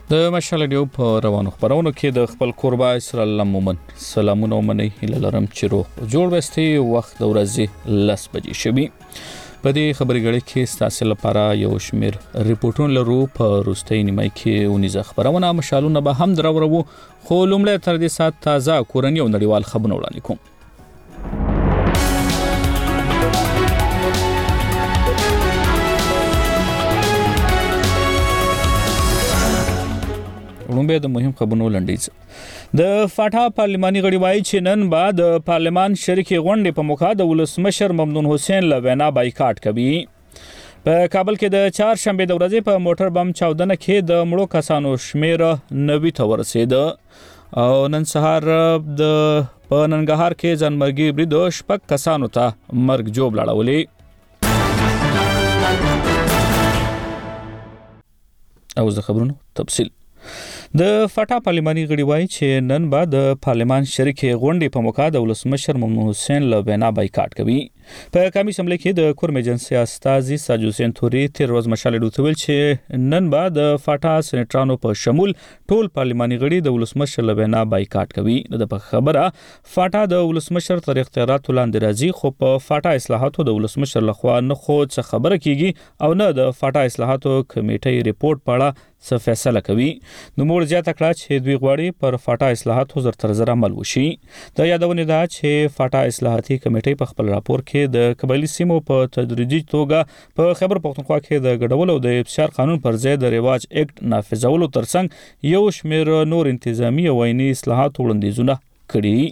د مشال ډیو په روانو خبرونو کې د خپل قربا اسرائیل مومن سلامونه ومني هله لرم چې روغ جوړ وستي وخت د ورځې 10 بجې شوي په دې خبري غړي کې ستاسو لپاره یو شمیر ریپورتونه لرو په روستۍ نیمه کې ونیزه خبرونه مشالونه به هم درورو خو لومړی تر دې سات تازه کورنۍ او نړیوال خبرونه وړاندې کوم لومبه د مهم خبرونو لنډیز د فاټا پارلماني غړي وایي چې نن بعد د پارلمان شریکي غونډې په موخه د ولسمشر ممنون حسین لوینا بایکاټ کوي په کابل کې د چهارشنبه د ورځې په موټر بم چاودنه کې د مړو کسانو شمیر 90 ته ورسید او نن سهار د په ننګرهار کې ځانمرګي برید شپږ کسانو ته مرګ جوړ لاړولې او زه خبرونو تفصیل د فاټا پارلماني غړي وایي چې نن بعد د پارلمان شریکي غونډې په موخه د ولسمشر ممنون حسین لوینا بایکاټ کوي په قومي اسمبلی کې د کورم ایجنسي استاذي ساجو سین توري تیر ورځ مشال ډوتویل چې نن بعد د فاټا سېنټرانو په شمول ټول پارلماني غړي د ولسمشر لوینا بایکاټ کوي د خبره فاټا د ولسمشر تر اختیارات لاندې راځي خو په فاټا اصلاحاتو د ولسمشر لخوا نه خو څه خبره کیږي او نه د فاټا اصلاحاتو کمیټې ریپورت پاړه څه فیصله کوي نو موږ زیاته کړه چې دوی غواړي پر فاټا اصلاحاتو زر تر زر عمل وشي د یادونه ده چې فاټا اصلاحاتي کمیټې په خپل راپور کې د قبایلی سیمو په تدریجي توګه په خیبر پختونخوا کې د ګډول او د افشار قانون پر ضد د رواج اکټ نافذولو ترڅنګ یو شمیر نور انتظامی او عیني اصلاحات وړاندیزونه کړي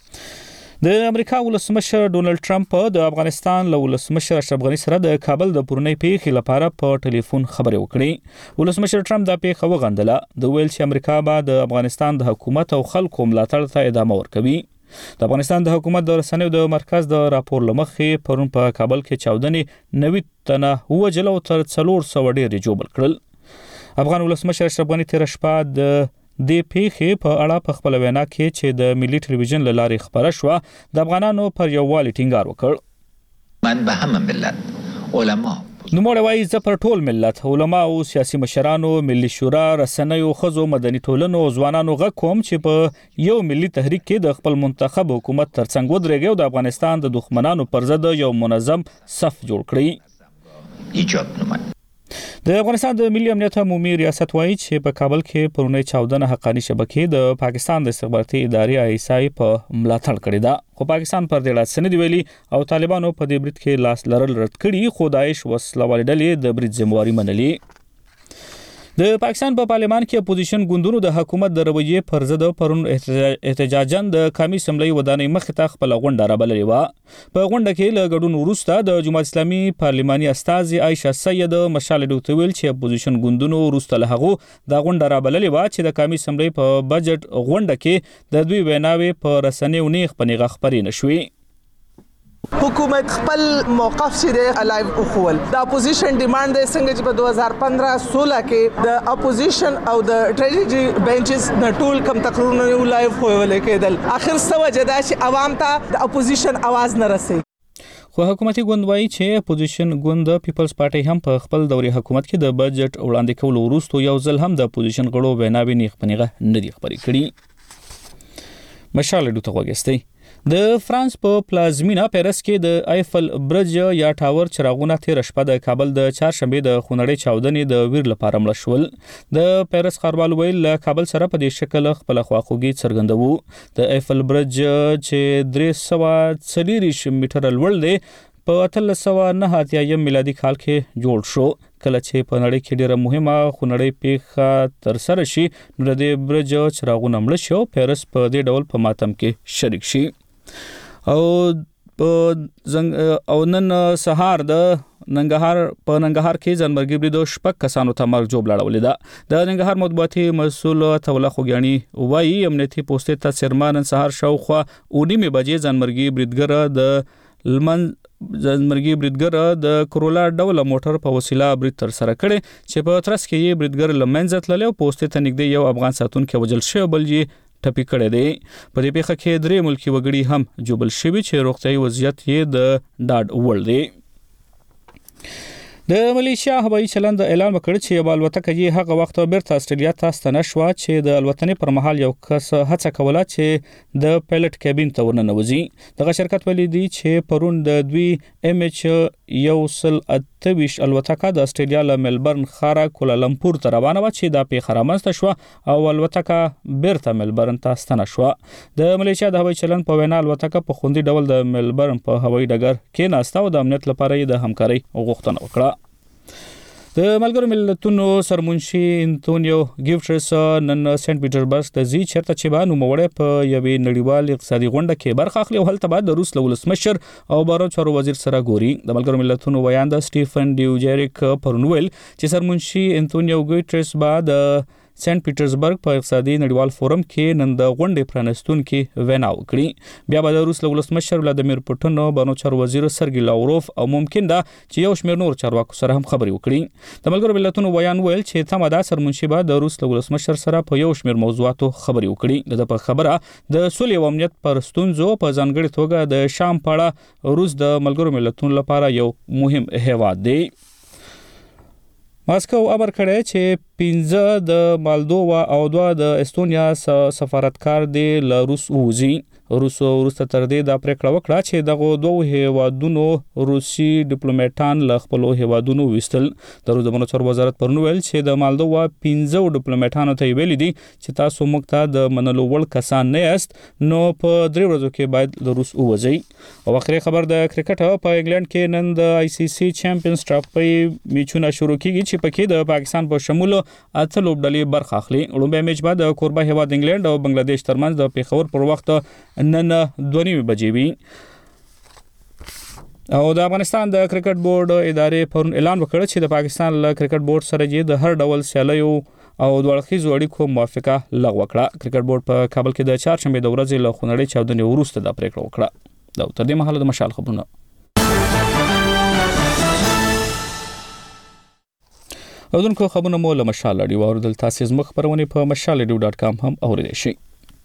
د امریکا ولسمشر ډونالد ټرمپ د افغانستان له ولسمشر اشرف غنی سره د کابل د پورنۍ پیښې لپاره په ټلیفون خبرې وکړې ولسمشر ټرمپ د پیښه وغندله د ویل چې امریکا به د افغانستان د حکومت او خلکو ملاتړ ته ادامه ورکوي د افغانستان د حکومت د رسنیو د مرکز د راپور لمخې پرون په کابل کې چاودنې 90 تنه وجل او تر 400 ډیر جوړ کړل افغان ولسمشر اشرف غنی تیر شپه د پیښې په اړه په خپل وینا کې چې د ملي ټلویزیون لارې خبره شو د افغانانو پر یووالي ټینګار وکړ من به همه ملت علما نو موږ وایي چې پر ټول ملت علما او سیاسي مشرانو ملي شورا رسنیو خزو مدني ټولنو ځوانانو غږ کوم چې په یو ملي تحریک کې د خپل منتخب حکومت ترڅنګ ودرېږي او د افغانستان د دښمنانو پر ضد یو منظم صف جوړ کړي ایجاد نمایي د افغانستان د ملي امنیت عمومي ریاست وایي چې په کابل کې پرونی چاودنه حقانی شبکې د پاکستان د استخباراتي ادارې آی په ملاتړ کړې ده خو پاکستان پر دې لاس نه دی ویلي او طالبانو په دې برید کې لاس لرل رد کړي خو داعش وسلوال ډلې د برید ذمہواری منلي د پاکستان په پارلمان کې اپوزیشن ګوندونو د حکومت د رویې پر ضد پرون احتجاجاً د قومي اسمبلی ودانۍ مخ ته خپل غونډه رابللې و په غونډه کې له ګډون وروسته د جماعت اسلامي پارلماني استاذي عائشه سید مشال ډوتویل چې اپوزیشن ګوندونو وروسته له هغه د غونډه رابللې و چې د قومي اسمبلی په بجټ غونډه کې د دوی ویناوي په رسنیو نیغ پنیغه خبرې نشوي حکومت خپل موقف چې د الایو خپل د اپوزیشن ډیماند د څنګه چې په 2015-16 کې د اپوزیشن او د ټریجری بنچز د ټول کم تقریرونه لایو خول کېدل اخر څه وجه دا چې عوام ته د اپوزیشن आवाज نه رسي خو حکومتي ګوند وایي چې اپوزیشن ګوند پیپلز پارټي هم په خپل دوري حکومت کې د بجټ وړاندې کولو وروسته یو ځل هم د اپوزیشن غړو ویناوي نیغ پنیغه نه دی خبرې کړي مشال ډوته وګستي د فرانس په پلازمینا پیرس کې د ایفل برج یا ټاور چراغونه تیر شپه د کابل د چهارشنبه د خونړۍ چاودنې د ویر لپاره مړ شول د پیرس ښاروال ویل کابل سره په دې شکل خپل خواخوږي څرګندوي د ایفل برج چې 340 میټر لوړ دی په 1389 میلادي کال کې جوړ شو کله چې په نړۍ کې ډیره مهمه خونړۍ پیښه تر سره شي نو د برج چراغونه مړ شو پیرس په دې ډول په ماتم کې شریک شي او نن سهار د ننګرهار کې ځانمرګي برید شپږ کسانو ته مرګ جوړ لاړولې ده د ننګرهار مطبوعاتي مسؤل توله خوګیانی وایي امنیتي پوسټ ته سرمان سهار شاوخوا 9:30 بجې ځانمرګي بریدګر د کرولا ډول موټر په وسیله برید تر سره کړي چې په ترڅ کې یې بریدګر لمنځه تللی او پوسټ ته نږدې یو افغان ساتونکي وژل شوی بل یې ټپي کړی دی په دې پیښه کې 3 ملکی وګړي هم جوړل شوي چې روغتیايي وضعیت یې د ډاډ وړ دی د ملیشیا هوایي چلند اعلان وکړ چې یو الوتکه یې هغه وخت بیرته استرالیا ته ستنه شوه چې د الوتنې پر مهال یو کس هڅه کوله چې د پایلټ کابین ته ورننوځي. دغه شرکت ویلي دی چې پرون د دوی MH128 الوتکه د استرالیا له ملبورن ښار کولالمپور ته روانه و چې د پیښه رامنځته شوه او الوتکه بیرته ملبورن ته ستنه شوه. د ملیشیا د هوایي چلند په وینا الوتکه په خوندي ډول د ملبورن په هوایي ډګر کې ناسته او د امنیت لپاره د همکارۍ غوښتنه وکړه. د ملګرو ملتونو سرمنشي انټونیو ګیوټرس نن سنت پیټرزبرګ ته ځي چیرته چې به نوموړی په یوې نړیوال اقتصادي غونډه کې برخه اخلي او هلته به د روس له ولسمشر او بهرنیو چارو وزیر سره ګوري. د ملګرو ملتونو ویاند سټیفن ډیوجریک پرون ویل چې سرمنشي انټونیو ګیوټرس به د سنت پیټرزبرګ په اقتصادي نړیوال فورم کې نن د غونډې پرانستونکو وینا وکړي. بیا به د روس له ولسمشر ولادیمیر پوټین او بهرنیو چارو وزیر سرګی لاوروف او ممکن ده چې یو شمېر نور چارواکو سره هم خبرې وکړي. د ملګرو ملتونو ویان ویل چې تمه ده سرمنشي به د روس له ولسمشر سره په یو شمېر موضوعاتو خبرې وکړي. د په خبره د سولې او امنیت پر ستونزو په ځانګړي توګه د شام په اړه روس د ملګرو ملتونو لپاره یو مهم هیواد دی. ماسکو امر کړی چې 15 د مالدووا او 2 د استونیا سفارتکار دی له روس ووځي. روس وروسته تر دې دا پریکړه وکړه چې دغه دوه هیوادونو روسي ډیپلوماټان له خپل هیوادونو وستل. د روس د بهرنیو چارو وزارت پرون ویل چې د مالدووا 15 ډیپلوماټانو ته ویل دي چې تاسو موږ ته د منلو وړ کسان نه یاست نو په 3 ورځو کې باید له روس ووځئ. او اخري خبر د کرکټ په انګلند کې نن د ICC چیمپیونز ټرافي میچونه شروع کیږي چې پکې د پاکستان په شمول 8 لوبډلې برخه اخلي. لومړی میچ به د کوربه هیواد انګلند او بنگلاديش ترمنځ د پیښور پر وخت نن 2:30 بجې وي. او د افغانستان د کرکټ بورډ ادارې پرون اعلان وکړ چې د پاکستان له کرکټ بورډ سره یې د هر ډول سیالیو او دوړخیزو اړیکو موافقه لغوه کړه. کرکټ بورډ په کابل کې د چهارشنبه د ورځې له خونړۍ چاودنې وروسته دا پریکړه وکړه. دا تر دې مهاله د مشال خبرونه. اودونکو خبرونه مو له مشال اړیو اوردل تاسو زموږ خبرونه په mashalradio.com هم اوریدئ شئ.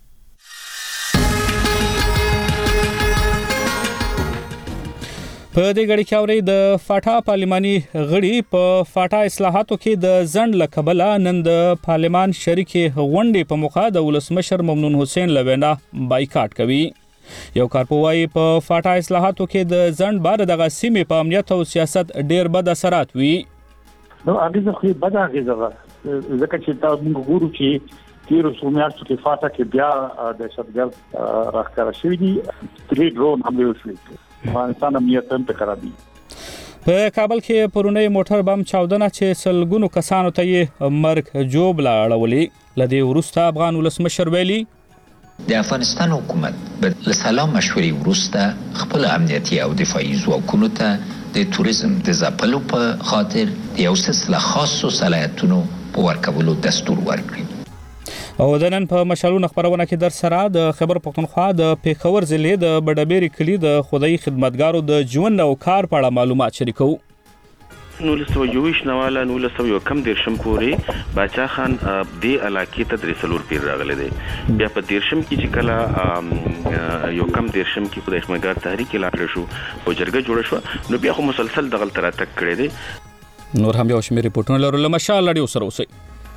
په دې غړي کې اوري د فاټا پارلماني غړي په فاټا اصلاحاتو کې د ځند لکبله نن د پارلمان شریکې غونډې په موخه د ولسمشر ممنون حسین لوینا بایکاټ کوي. یو کارپوهي په فاټا اصلاحاتو کې د ځند بار دغه سیمې په امنیت او سیاست ډیر بد اثرات وي. نو هغه خو بد هغه ځکه چې دا موږ ګورو چې تیر سومیاشتو کې فاټا کې بیا د شتګر راخکاره شوی دي 3 ډرون حمله وشوه. افغانستان امنیت هم ټکرا دي. په کابل کې پرونی موټر بم چاودنه چې سلګونو کسانو ته یې مرګ جوړ لاړولې. لدې وروسته افغان ولسمشر ویلي د افغانستان حکومت به سلام مشورې وروسته خپل امنیتي او دفاعي ځواکونو ته د توریزم د ځپلو په خاطر د یو سلسله خاصو صلاحیتونو په ورکولو دستور ورکړي. او د نن په مشالونه خبرونه کې در سره د خبر پښتونخوا د پیښور ضلع د بډبېری کلی د خدای خدمتګارو د ژوند او کار په اړه معلومات شریکو. نو لسو یوش نواله نو لسو یو کم دیرشم پوری باچا خان دی علاقې ته درسلور پیر راغله دی. بیا په دیرشم کې چې کله یو کم دیرشم کې خدای خدمتګار تحریک اعلان شو او جرګه جوړ شو نو بیا خو مسلسل دغل تر تک کړی دی. نور هم یو شمېر ریپورتونه لرو له مشال اړیو سره اوسئ.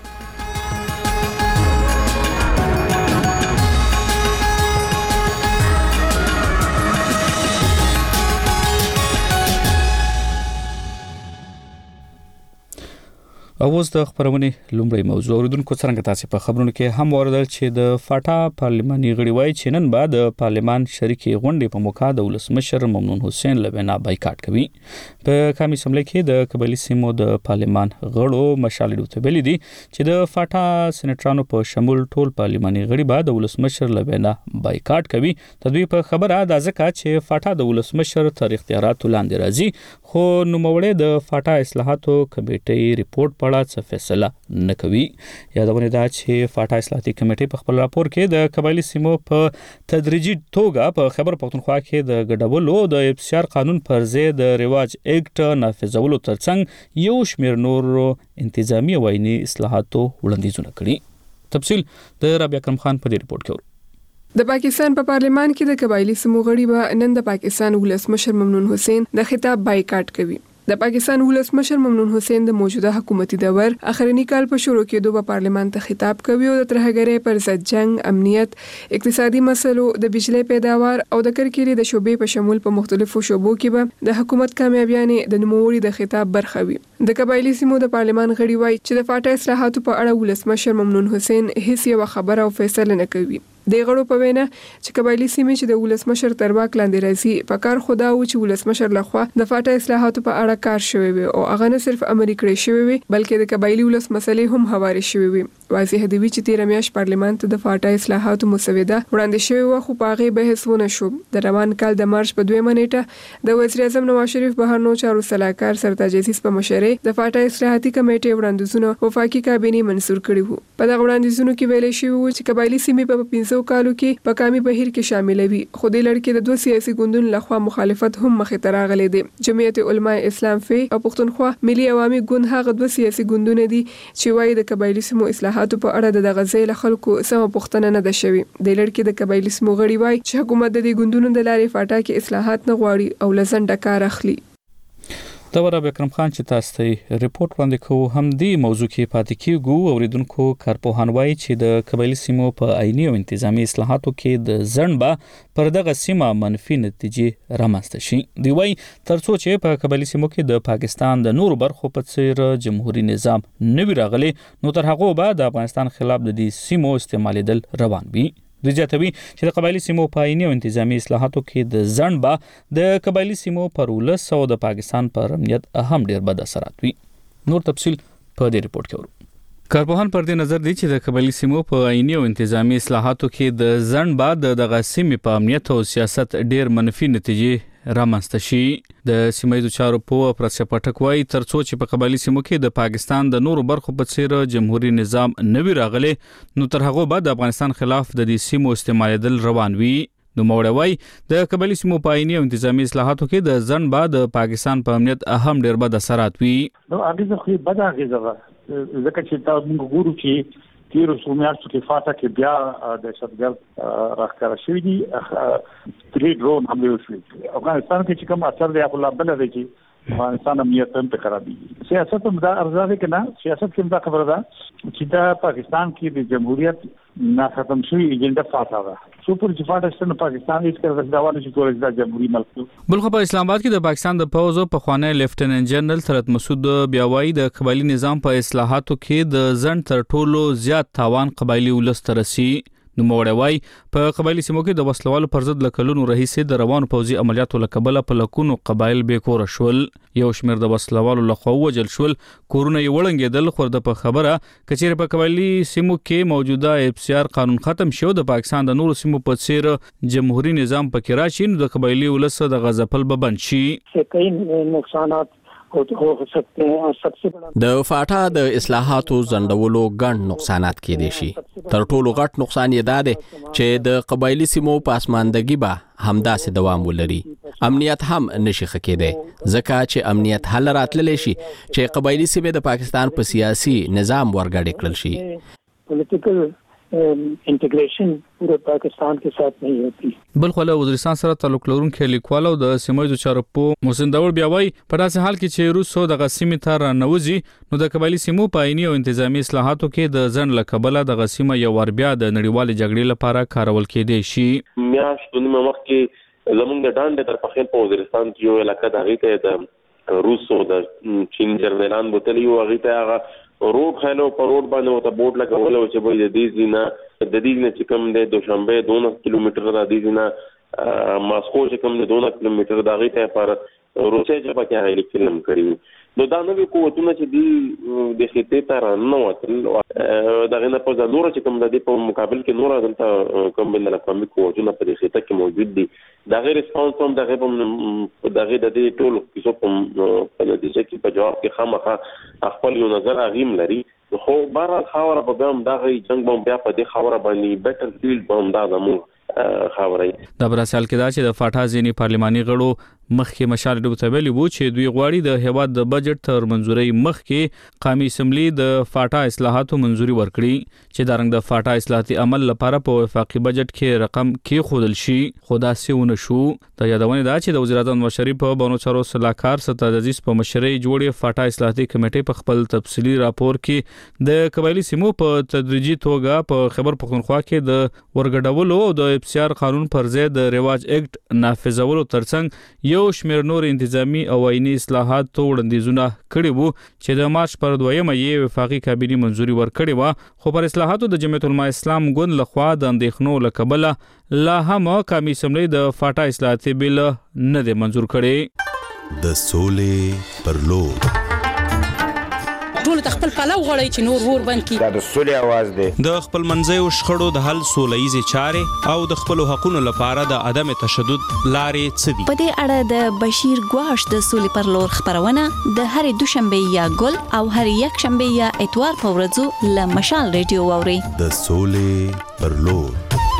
اوس د خبرونه لومړی موضوع اوریدونکو څنګه تاسو په خبرونو کې هم وردل چې د فاټا پارلماني غړي وایي چې نن بعد د پارلمان شریکې غونډې په موخه د ولسمشر ممنون حسین لوینا بایکاټ کوي. په کمی سملې کې د قبایلی سیمو د پارلمان غړو مشالې ته ویلي دي چې د فاټا سېنیټرانو په شمول ټول پارلماني غړي به د ولسمشر لوینا بایکاټ کوي. تدوی په خبره د ځکه چې فاټا د ولسمشر تر اختیاراتو لاندې راځي خو نوموړی د فاټا اصلاحاتو کمیټې ریپورت څه فیصله نه کوي. یادونه ده چې فاټا اصلاحاتي کمیټې په خپل راپور کې د قبایلی سیمو په تدریجي توګه په خبر پښتونخوا کې د ګډولو د افشار قانون پر ضد د رواج اکټ نافذولو ترڅنګ یو شمېر نور انتظامی او عیني اصلاحاتو وړاندیزونه کړي. تفصیل د رابعه اکرم خان په دې ریپورت کې. د پاکستان په پارلمان کې د قبایلی سیمو غړي به نن د پاکستان ولسمشر ممنون حسین د خطاب بایکاټ کوي. د پاکستان ولسمشر ممنون حسین د موجوده حکومتي دور اخرنی کال په شروع کېدو په پارلمان ته خطاب کوي او د ترهګرۍ پر ضد جنگ، امنیت، اقتصادي مسلو، د بجلی پیداوار او د کرکېلې د شوبې په شمول په مختلفو شوبو کې به د حکومت کامیابیانې د نوموړي د خطاب برخه وي. د قبایلی سیمو د پارلمان غړي وایي چې د فاټا اصلاحاتو په اړه ولسمشر ممنون حسین هیڅ یو خبره او فیصله نه کوي. د غړو په وینا چې قبایلی سیمې چې د ولسمشر تر واک لاندې راځي په کار خدا او چې ولسمشر لخوا د فاټا اصلاحاتو په اړه کار شوی وي او هغه نه صرف عملي کړی شوی وي بلکې د قبایلی ولس مسلې هم هواري شوی وي. واضح دی چې 13 میاشت پارلمان ته د فاټا اصلاحاتو مسوده وړاندې شوی و خو په هغه بحث ونه شو. د روان کال د مارچ په 2 نیټه د وزیر اعظم نواز شریف بهرنیو چارو سلاکار سرتاج عزیز په مشرۍ د فاټا اصلاحاتي کمیټې وړاندیزونه وفاقي کابینې منظور کړي وو. په دغه وړاندیزونو کې ویل شوی و چې قبایلی سیمې په 500 کالو کې په کامي بهیر کې شاملوي. خو د لړ کې د 2 سیاسي ګوندونو لخوا مخالفت هم مخې ته راغلی دی. جمعیت علماء اسلام فی او پښتونخوا ملي عوامي ګوند هغه 2 سیاسي ګوندونه دي چې وايي د قبایلی سیمو اصلاحاتو په اړه د غزې له خلکو سم پوښتنه نه ده شوی. د لړ کې د قبایلی سیمو غړي وايي چې حکومت د دې ګوندونو د لارې فاټا کې اصلاحات نه غواړي او لزنده کار اخلي. تبر اکرم خان چې تاسو ته ریپورت وړاندې کوو هم دې موضوع کې پاتې کیږو. اوریدونکو کارپوهان وایي چې د قبایلی سیمو په آئینی او انتظامی اصلاحاتو کې د ځنډ پر دغه سیمه منفي نتیجې رامنځته شي. دی وایي ترڅو چې په قبایلی سیمو کې د پاکستان د نورو برخو په څیر جمهوریت نظام نه وي راغلی نو تر هغه به د افغانستان خلاف د دې سیمو استعمالېدل روان وي. د جاتوي چې د قبایلی سیمو په آئینی او انتظامی اصلاحاتو کې د ځنډ به د قبایلی سیمو پر ولس او د پاکستان پر امنیت هم ډیر بد اثرات وي. نور تفصیل په دې ریپورت کې ورو. کارپوهان پر دې نظر دی چې د قبایلی سیمو په آئینی او انتظامی اصلاحاتو کې د ځنډ بعد دغه سیمې په امنیت او سیاست ډیر منفي نتیجې رامنځته شي. د سیمایي چارو په پرسه پټک وایي ترڅو چې په قبایلی سیمو کې د پاکستان د نورو برخو په څیر جمهوریت نظام نه وي راغلی نو تر هغه بعد د افغانستان خلاف د دې سیمو استعمالېدل روان وي. نو موړ وایي د قبایلی سیمو په آئینی او انتظامی اصلاحاتو کې د ځنډ بعد د پاکستان په امنیت هم ډیر بد اثرات وي. نو هغه خو بد هغه ځکه چې تا موږ ګورو چې 13 میاشتو کې فاټا کې بیا د شتګر راخکاره شوی دي 3 ډرون حمله وشوي. افغانستان کې چې کوم اثر دی خپل بل دی چې افغانستان امنیت هم خرابي. سیاست هم دا ارزاده کنه سیاست کې دا خبره ده چې دا پاکستان کې د جمهوریت نه ختم شوی ایجنډا فاټا ده. سپور چې فاټا ستنه پاکستان هیڅ کله دا ونه چې کولای د جمهوریت ملک. بلخو په اسلام آباد کې د پاکستان د پوز په خوانی لیفټیننټ جنرال سرت مسعود بیاوایی د قبایلی نظام په اصلاحاتو کې د ځنډ تر ټولو زیات تاوان قبایلی ولس ته رسي. نو موړوي په قبایلی سیمو کې د وسلوالو پر ضد لکلونو رئیسې د روانو پوځي عملیاتو لکبله په لکونو قبایل به کور شول. یو شمیر د وسلوالو لخوا وجل شول، کورونه یې وړنګېدل. خو د په خبره کچېر په قبایلی سیمو کې موجوده افسیار قانون ختم شو د پاکستان د نورو سیمو په څیر جمهوریت نظام پکې راشي نو د قبایلی ولس د غزپل به بند شي. کئی نقصانات हो सकते हैं और सबसे बड़ा د فاټا د اصلاحاتو ځنډولو ګڼ نقصانات کېدای شي. تر ټولو غټ نقصان یې دا دی چې د قبایلی سیمو پاسماندګي به همداسې دوام ولري. امنیت هم نشي ښه کېدی ځکه چې امنیت حل راتللی شي چې قبایلی سیمې د پاکستان په سیاسي نظام ورګډې کړل شي. پولیټیکل انټیګریشن پورے پاکستان کے ساتھ نہیں ہوتی. بلخو له وزیرستان سره تعلق لرونکي لیکوال او د سیمایي چارو په محسن داور بیاوي په داسې حال کې چې روسو د غسیمې تر نوځي نو د قبایلی سیمو په آئینی او انتظامی اصلاحاتو کې د ځنډ لکبله د غسیمه یو ور بیا د نړیوال جګړې لپاره کارول کېدی شي. میاشتونه مخکې زمونږ د ډانډ تر پخې په وزیرستان کې یو علاقه د هغې ته د روسو د چین جرنیلان بوتلی او هغې ته هغه روډ خلو په روډ باندې وته بورډ لګول او چې به د دې زینا د دې نه چې کوم د دوشنبه 2 کیلومتر د دې زینا ماسکو چې کوم د 2 کیلومتر د هغې ته پر روسي چې پکې هغه فلم کړی نو دا نوې قوتونه چې دی د خطې ته رانه وتل دغه نه په ضرورت چې کوم د دې په مقابل کې نور دلته کوم بل اقوامي قوتونه په خطه کې موجود دي دا غیر ریسپانس هم دغه په دغه د دې ټول کیسو په نتیجه کې په جواب کې خامخا خپل یو نظر اغیم لري. خو بهر خاوره په هم دغه جنگ بم بیا په دې خاوره باندې بیټل فیلډ بم دا زمو خبرې د براسل کې دا چې د فاټا ځینی پارلماني غړو مخکې مشال ډوب ته ویلي وو چې دوی غواړي د هیواد د بجټ تر منځوري مخکې قومي اسمبلی د فاټا اصلاحاتو منځوري ورکړي چې د رنګ د فاټا اصلاحاتي عمل لپاره په وفاقي بجټ کې رقم کې خودل شي خو دا سونه شو د یادونه دا چې د وزیر اعظم شریف په بانو چارو صلاحکار ستاد عزیز په مشرۍ جوړې فاټا اصلاحاتي کمیټې په خپل تفصیلی راپور کې د قبایلی سیمو په تدریجي توګه په خیبر پختونخوا کې د ورګډولو او د افسیار قانون پر ضد د رواج اکټ نافذولو ترڅنګ یو شمېر نور انتظامی او آئینی اصلاحات وړاندیزونه کړي وو چې د مارچ پر 2مه یې وفاقي کابینه منځوري ورکړې و خو پر اصلاحاتو د جمعیت العلماء اسلام ګوند لخوا د اندېښنو لکبله لا هم قومي اسمبلی د فاټا اصلاحاتي بیل نه دی منځور کړي د سولې پر لور ټول د خپل پلو غړی چې نور ور باندې دا د سولې आवाज دی د خپل منځیو شخړو د حل سولهیزي چارې او د خپل حقوقو لپاره د عدم تشدد لارې څه دي په دې اړه د بشیر ګواش د سولې پر لور خبرونه د هر دوشنبه یا ګل او هر یک شنبه یا اتوار په ورځو له مشال ریډیو اوري د سولې پر لور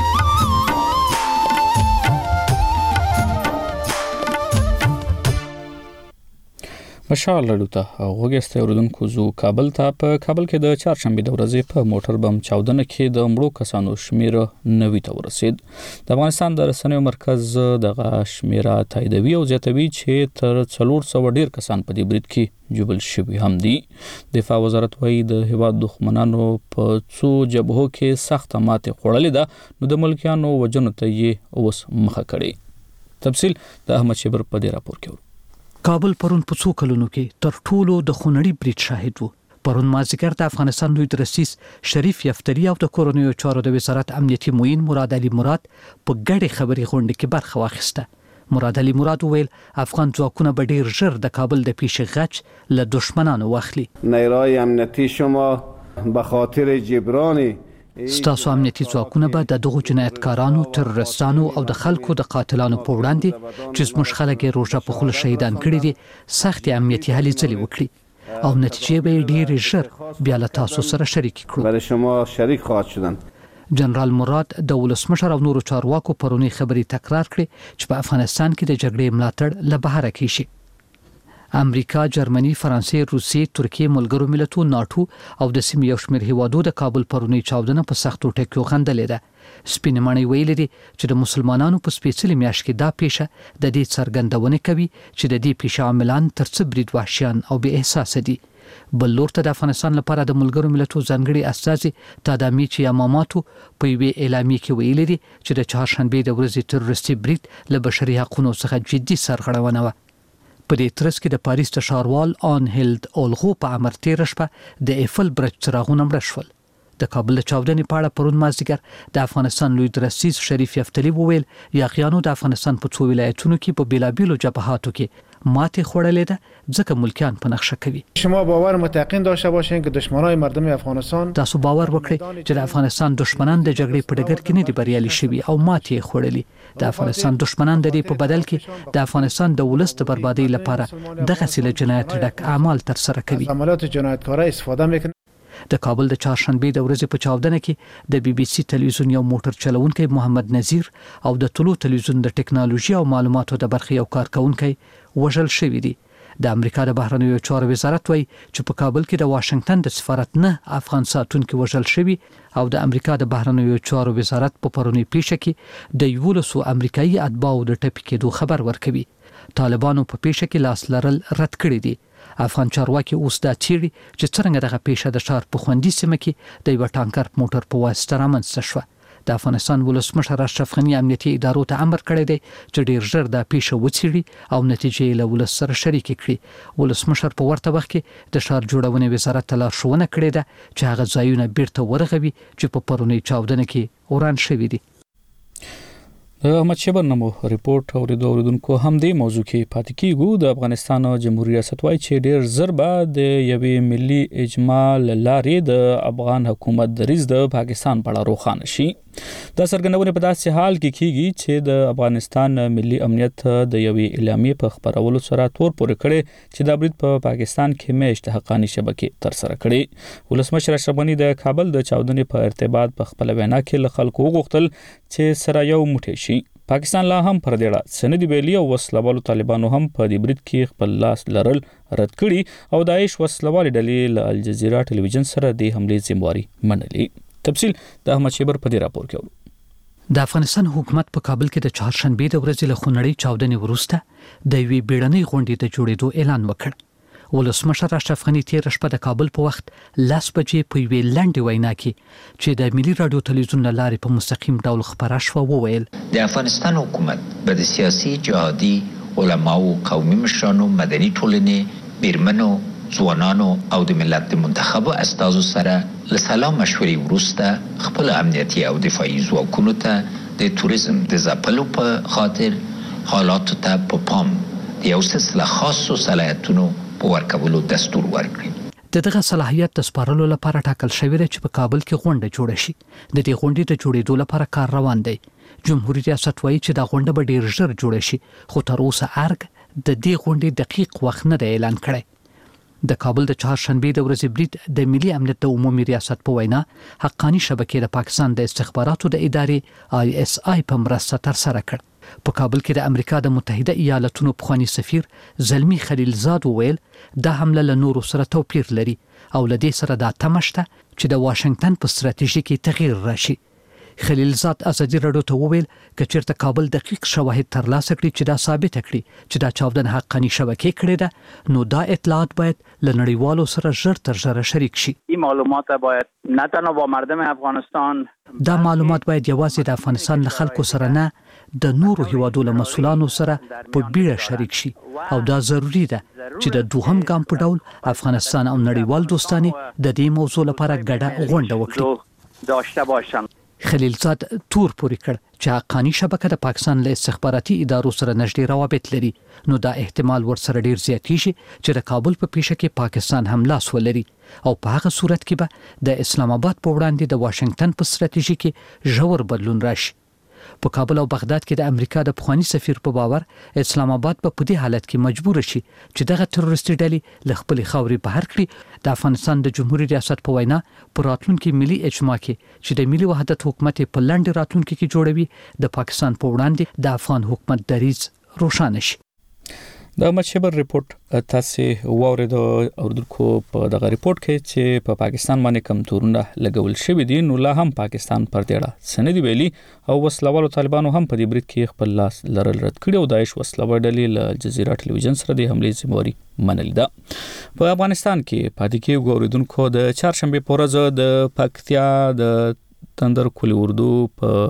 مشال لړو ته وګسته اوردونکو زو کابل ته په کابل کې د چهارشنبه د ورځې په موټر بم چاودنه کې د مړو کسانو شمیر 90 ته ورسید د افغانستان د رسنیو مرکز دغه شمیره تاییدوي او زیاتوي چې تر 400 ډیر کسان په دې برید کې جوړل شوي هم دي دفاع وزارت وايي د هیواد دښمنانو په څو جبهو کې سخت ماته خوړلې ده نو د ملکیانو وجنو ته یې اوس مخه کړي تفصیل د احمد شبر په دې راپور کې کابل پرون په څو کلونو کې تر ټولو د خونړي برید شاهد وو پرون مازیګر د افغانستان لوی رئیس شریف یفتلی او د کورونیو چارو د وزارت امنیتي معین مراد علي مراد په ګډه خبري غونډه کې برخه واخیسته مراد علي مراد ویل افغان ځواکونه به ډیر ژر د کابل د پیش غچ له دشمنانو واخلي نیروهای امنیتی شما به خاطر جبران ستاسو امنیتي ځواکونه به د دغو جنایتکارانو ترورستانو او د خلکو د قاتلانو په وړاندې چې زموږ خلک یې روژه په خوله شهیدان کړي دي سختې امنیتي هلې ځلې وکړي او نتیجې به یې ډېرې ژر بیا له تاسو سره شریکې کړو برای شما شریک خواهد شدن جنرال مراد د ولسمشر او نورو چارواکو پرونی خبري تکرار کړي چې په افغانستان کې د جګړې ملاتړ له بهره کیږي امریکا، جرمني، فرانسې، روسیې، ترکیې، ملګرو ملتونو، ناتو او د سیمې یو شمېر هیوادو د کابل پرونی چاودنه په سختو ټکیو غندلې ده سپین معنی ویلي دي چې د مسلمانانو په سپېڅلي میاشت کې دا پیښه د دې څرګندونه کوي چې د دې پیښه عاملان تر څه برید وحشیان او بې احساس دي بل لور ته د افغانستان لپاره د ملګرو ملتونو ځانګړي استازي تادامي چې یاماماتو په یوې اعلامیه کې ویلي دي چې د چهارشنبه د ورځې تروریستي برید له بشري حقوقو څخه جدي سرغړونه و په دې ترڅ کې د پاریس د ښاروال آنهیلد اولغو په امر تیر شپه د ایفل برج څراغونه مړه شول د کابل چاودنې په اړه پرون مازدیګر د افغانستان لوی رئیس شریف یفتلی وویل یاغیانو د افغانستان په څو ولایتونو کې په بیلابیلو جبهاتو کې ماته خوړلې ده ځکه ملکیان په نقشه کوي شما باور متقین داشته باشین که دشمنای مردم افغانستان تاسو باور وکړئ چې د افغانستان دشمنان د جګړې په ډګر کې نه دي بریالي شوي او ماته خوړلې د افغانستان دشمنان د دې په بدل کې د افغانستان د ولس د بربادي لپاره دغه سیله جنایت ډک اعمال تر سره کوي عملیات جنایتکارا استفاده میکنه د کابل د چهارشنبه د ورځې په چاودنه کې د بي بي سي تلویزیون یو موټر چلوونکی محمد نذیر او د طلوع تلویزیون د ټکنالوژي او معلوماتو د برخې یو کارکونکي وژل شوی دی د امریکا د بهرنیو چارو وزارت وایي چې په کابل کې د واشنگټن د سفارت نه افغان ساتونکو وژل شوی او د امریکا د بهرنیو چارو وزارت په پرونی پیښه کې د 11 امریکایي اتباعو د ټپي کېدو خبر ورکوي طالبانو په پیښه کې لاس لرل رد کړی دی افغان چارواکي اوس دا چیري چې څنګه دغه پیښه د ښار په خوندي سیمه کې د یو ټانکر موټر په واسطه رامنځته شوه د افغانستان ولسمشر اشرف غنی امنیتي ادارو ته امر کړی دی چې ډیر ژر د پیښه وڅېړي او نتیجې له ولس سره شریک کړي ولسمشر په ورته وخت کې د ښار جوړونې وزارت ته لارښوونه کړې ده چې هغه ځایونه بیرته ورغوي چې په پرونی چاودنه کې وران شوي دي د احمد شبر نمو ریپورت اوریدونکو هم دې موضوع کې پاتې کیږو د افغانستان جمهوریت ریاست وايي چې ډیر ضرر به د یوې ملي اجماع لارې د افغان حکومت دریځ د پاکستان په اړه روښانه شي دا څرګندونه په داسې حال کې کیږي چې د افغانستان ملي امنیت د یوې اعلامیې په خبرولو سره تور پورې کړي چې د برید په پاکستان کې میشت حقانی شبکې تر سره کړي ولسمشر اشرف غنی د کابل د چاودنې په ارتباط په خپل وینا کې له خلکو وغوښتل چې سره یو موټی شي پاکستان لا هم پر دې اړه څه نه دي ویلي او وسلوالو طالبانو هم په دې برید کې خپل لاس لرل رد کړي او داعش وسلوالې ډلې له الجزیره ټلویزیون سره د حملې ذمہواري منلي. تفصیل د احمد شیبر په دې راپور کې اورو. د افغانستان حکومت په کابل کې د چهارشنبه د ورځې له خونړۍ چاودنې وروسته د یوې بیړنۍ غونډې د جوړېدو اعلان وکړ. ولسمشر اشرف غنی تیر شپه د کابل په وخت 10 بجې په یوې لنډې وینا کې چې د ملي رادیو تلویزیون لارې په مستقیم ډول خبره شوه وویل د افغانستان حکومت به د سیاسي جهادي علماو قومي مشرانو مدني ټولنې بیرمنو ځوانانو او د ملت د منتخبو استازو سره له سلا مشورې وروسته خپل امنیتي او دفاعي ځواکونو ته د توریزم د ځپلو په خاطر حالاتو ته په پام د یو سلسله خاصو صلاحیتونو په ورکولو دستور ورکړي. دغه صلاحیت د سپارلو لپاره ټاکل شوی دی چې په کابل کې غونډه جوړه شي. د دې غونډې د جوړېدو لپاره کار روان دی. جمهوریت ریاست وایي چې دا غونډه به ډیر ژر جوړه شي، خو تر اوسه ارګ د دې غونډې دقیق وخت نه دی اعلان کړی. د کابل د چهارشنبه د ورځې برید د ملي امنیت د عمومي ریاست په وینا حقانی شبکې د پاکستان د استخباراتو د ادارې ISI په مرسته تر سره کړ. په کابل کې د امریکا د متحده ایالاتونو پخوانی سفیر زلمی خلیلزاد وویل دا حمله له نورو سره توپیر لري او له دې سره دا تمشته چې د واشنگټن په ستراتیژي کې تغییر راشي. خلیلزاد ازادي راډیو ته وویل چې چیرته کابل دقیق شواهد ترلاسه کړي چې دا ثابت کړي چې دا چاودنه حقانی شبکې کړې ده، نو دا اطلاعات باید له نړیوالو سره ژر تر ژره شریک شي. این معلومات باید نه تنها با مردم افغانستان، دا معلومات باید یوازې د افغانستان له خلکو سره نه د نورو هیوادو له مسؤلانو سره په بیړه شریک شي او دا ضروری ده چې د دوهم ګام په ډول افغانستان او نړیوال دوستانه د دې موضوع لپاره ګډه غونډه وکړي داشته باشند. خلیلزاد تور پورې کړ چې حقانی شبکه د پاکستان له استخباراتي ادارو سره نږدې روابط لري، نو دا احتمال ورسره ډیر زیاتېږي چې د کابل په پیښه کې پاکستان هم لاس ولري او په هغه صورت کې به د اسلام آباد په وړاندې د واشنگټن په ستراتیژي کې ژور بدلون راشي. په کابل او بغداد کې د امریکا د پخوانی سفیر په باور اسلام آباد په دې حالت کې مجبور شي چې دغه تروریستي ډلې له خپل خاورې بهر کړي. د افغانستان د جمهوریت ریاست په وینا په راتلونکي ملي اجماع کې چې د ملي وحدت حکومت په لاندې راتلونکي کې جوړوي د پاکستان په وړاندې د افغان حکومت دریځ روښانه شي. د احمد شیبر ریپورت تاسو واوریدو اوردونکو په دغه ریپورت کې چې په پاکستان باندې کم تورونه لګول شوی دي، نو لا هم پاکستان پر دې اړه سندي ویلي او وسلوالو طالبانو هم په دې برید کې خپل لاس لرل رد کړي او داعش وسلوال ډلې له الجزیره ټلویزیون سره د حملې ذمہواري منلې ده. په افغانستان کې پاتې کې اوریدونکو د چهارشنبه په ورځ د پکتیا د تندر کلی اردو په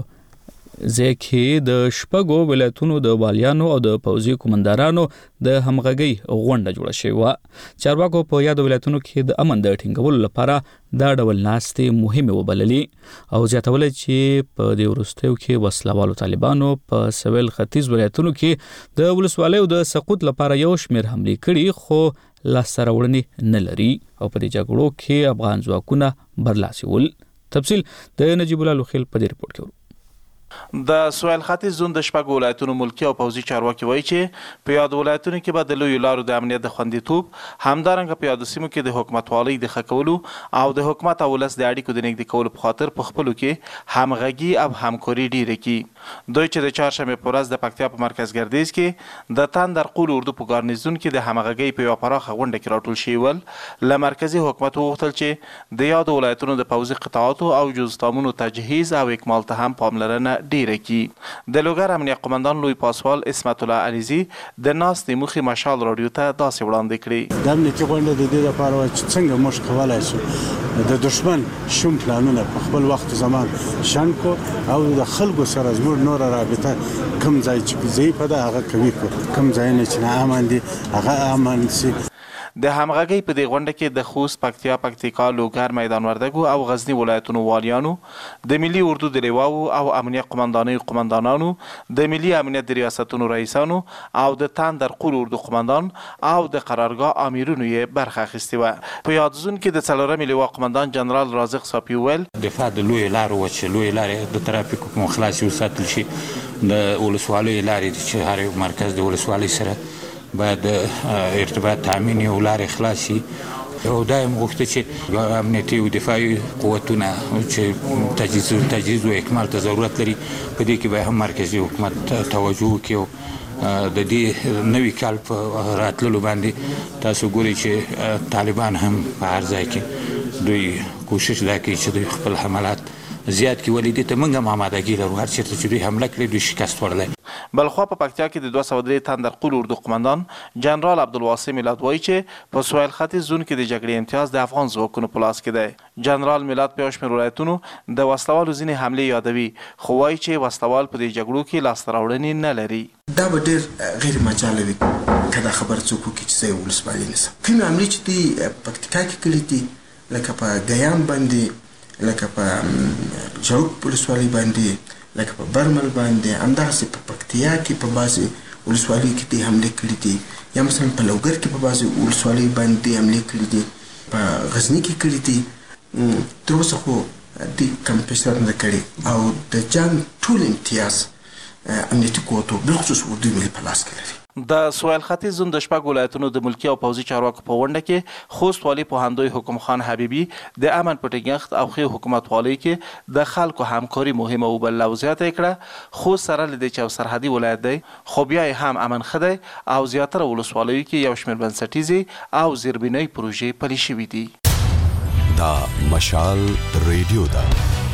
ځکه د شپږو ولایتونو د والیانو او د پوځي کمانډارانو د همغږي غونډه جوړه شوې و. چارواکو په یاد ولایتونو کې د امن د ټینګولو لپاره دا ډول ناستې مهمه وبللې او زیاتول چې په دې وروستیو کې وسلوالو طالبانو په سویل ختیځ ولایتونو کې د ولسوالیو د سقوط لپاره یو شمېر حملې کړي خو لاسته راوړنې نه لري او په دې جګړو کې افغان ځواکونه برلاسي ول. تفصیل د نجیب الله لوخیل په دې ریپورت کې. د سویل ختیځ زون د شپږ ولایتونو ملکی او پوځي چارواکي وایي چې په یاد ولایتونو کې به د لویو لارو د امنیت د خوندیتوب، همدارنګه په یاد سیمو کې د حکومتوالۍ د ښه کولو او د حکومت او ولس د اړیکو د نږدې کولو په خاطر په خپلو کې همغږي او همکاري ډیره کړي. دوی چې د چهارشنبه په ورځ د پکتیا په مرکز ګردیز کې د تندر قول اردو په ګارنیزون کې د همغږۍ په یوه پراخه غونډه کې راټول شوي ول، له مرکزي حکومت وغوښتل چې د یادو ولایتونو د پوځي قطعاتو او جزتامونو تجهیز او اکمال ته هم پاملرنه ډیره کی. د لوګر امنیه قومندان لوی پاسوال اسمت الله علیزی د ناستې موخې مشال رادیو ته داسې وړاندې کړي. د امنیتي غونډه د دې لپاره چې څنګه موږ کولای شو د دشمن شوم پلانونه په خپل وخت زمان شان کو او د خلکو سره زموږ نور رابطه کم ځای چې ځای په هغه کوي کم ځای نه چې امن دي هغه امن سي. د همغږۍ په دې غونډه کې د خوست، پکتیا، پکتیکا، لوګر، میدان وردګو او غزنی ولایتونو والیانو، د ملي اردو د لیواو او امنیه قومندانۍ قومندانانو، د ملي امنیت د ریاستونو رئیسانو او د تندر قول اردو قومندان او د قرارګاه امیرونو یې برخه اخیستې وه. په یاد زون کې د څلورمې لیوا قومندان جنرال رازق صافي وویل دفاع د لویو لارو چې لویې لارې د ترافیکو کوم خلاصې وساتل شي، د ولسوالیو لارې چې هر یو مرکز د ولسوالۍ سره باید ارتباط تامین او لارې خلاصي او دایم غوښته چې امنیتي او دفاعي قوتونه چې تجهیز او اکمال ته ضرورت لري په دې کې به هم مرکزی حکومت توجه وکړي. د دې نوي کال په راتللو باندې تاسو ګورئ چې طالبان هم په هر ځای کې دوی کوشش دا کوي چې دوی خپل حملات زیات کړي، ولې دې ته موږ هم آمادګي لرو هر چېرته چې دوی حمله کړي دوی شکست وړلی. بلخوا په پکتیا کې د 203 تندرقول اردو قماندان جنرال عبدالواسع میلاد وایي چې په سویل ختیځ زون کې د جګړې امتیاز د افغان ځواکونو په لاس کې دی. جنرال میلاد په یو شمېر ولایتونو د وسلوالو ځینې حملې یادوي، خو وایي چې وسلوال په دې جګړو کې لاسته راوړنې نه لري. دا به ډېر غیر مجاله وي که دا خبر څوک وکړي چې زه یې ولسوالي نیسم. کومې حملې چې دوی پکتیکا کې کړي دي لکه په ګیان باندې، لکه په جوک ولسوالي باندې، لکه په برمل باندې، همداسې په پکتیا کې په بعضې ولسوالۍ کې دوی حملې کړي دي، یا مثلا په لوګر کې په بعضې ولسوالۍ باندې دوی حملې کړي دي، په غزني کې کړي دي. تر اوسه خو دوی کم پیشرفت نه کړي او د جنګ ټول امتیاز امنیتي قوتو بالخصوص اردوی ملي په لاس کې لري. د سویل ختیځ زون د شپږ ولایتونو د ملکي او پوځي چارواکو په غونډه کې خوست والي پوهندوی حکم خان حبیبي د امن په ټینګښت او ښې حکومتوالۍ کې د خلکو همکاري مهمه وبلله او زیاته یې کړه. خوست سره له دې چې یو سرحدي ولایت دی خو بیا یې هم امن ښه دی او زیاتره ولسوالیو کې یو شمېر بنسټیزې او زیربنایي پروژې پلي شوي دي. دا مشال ریډیو ده.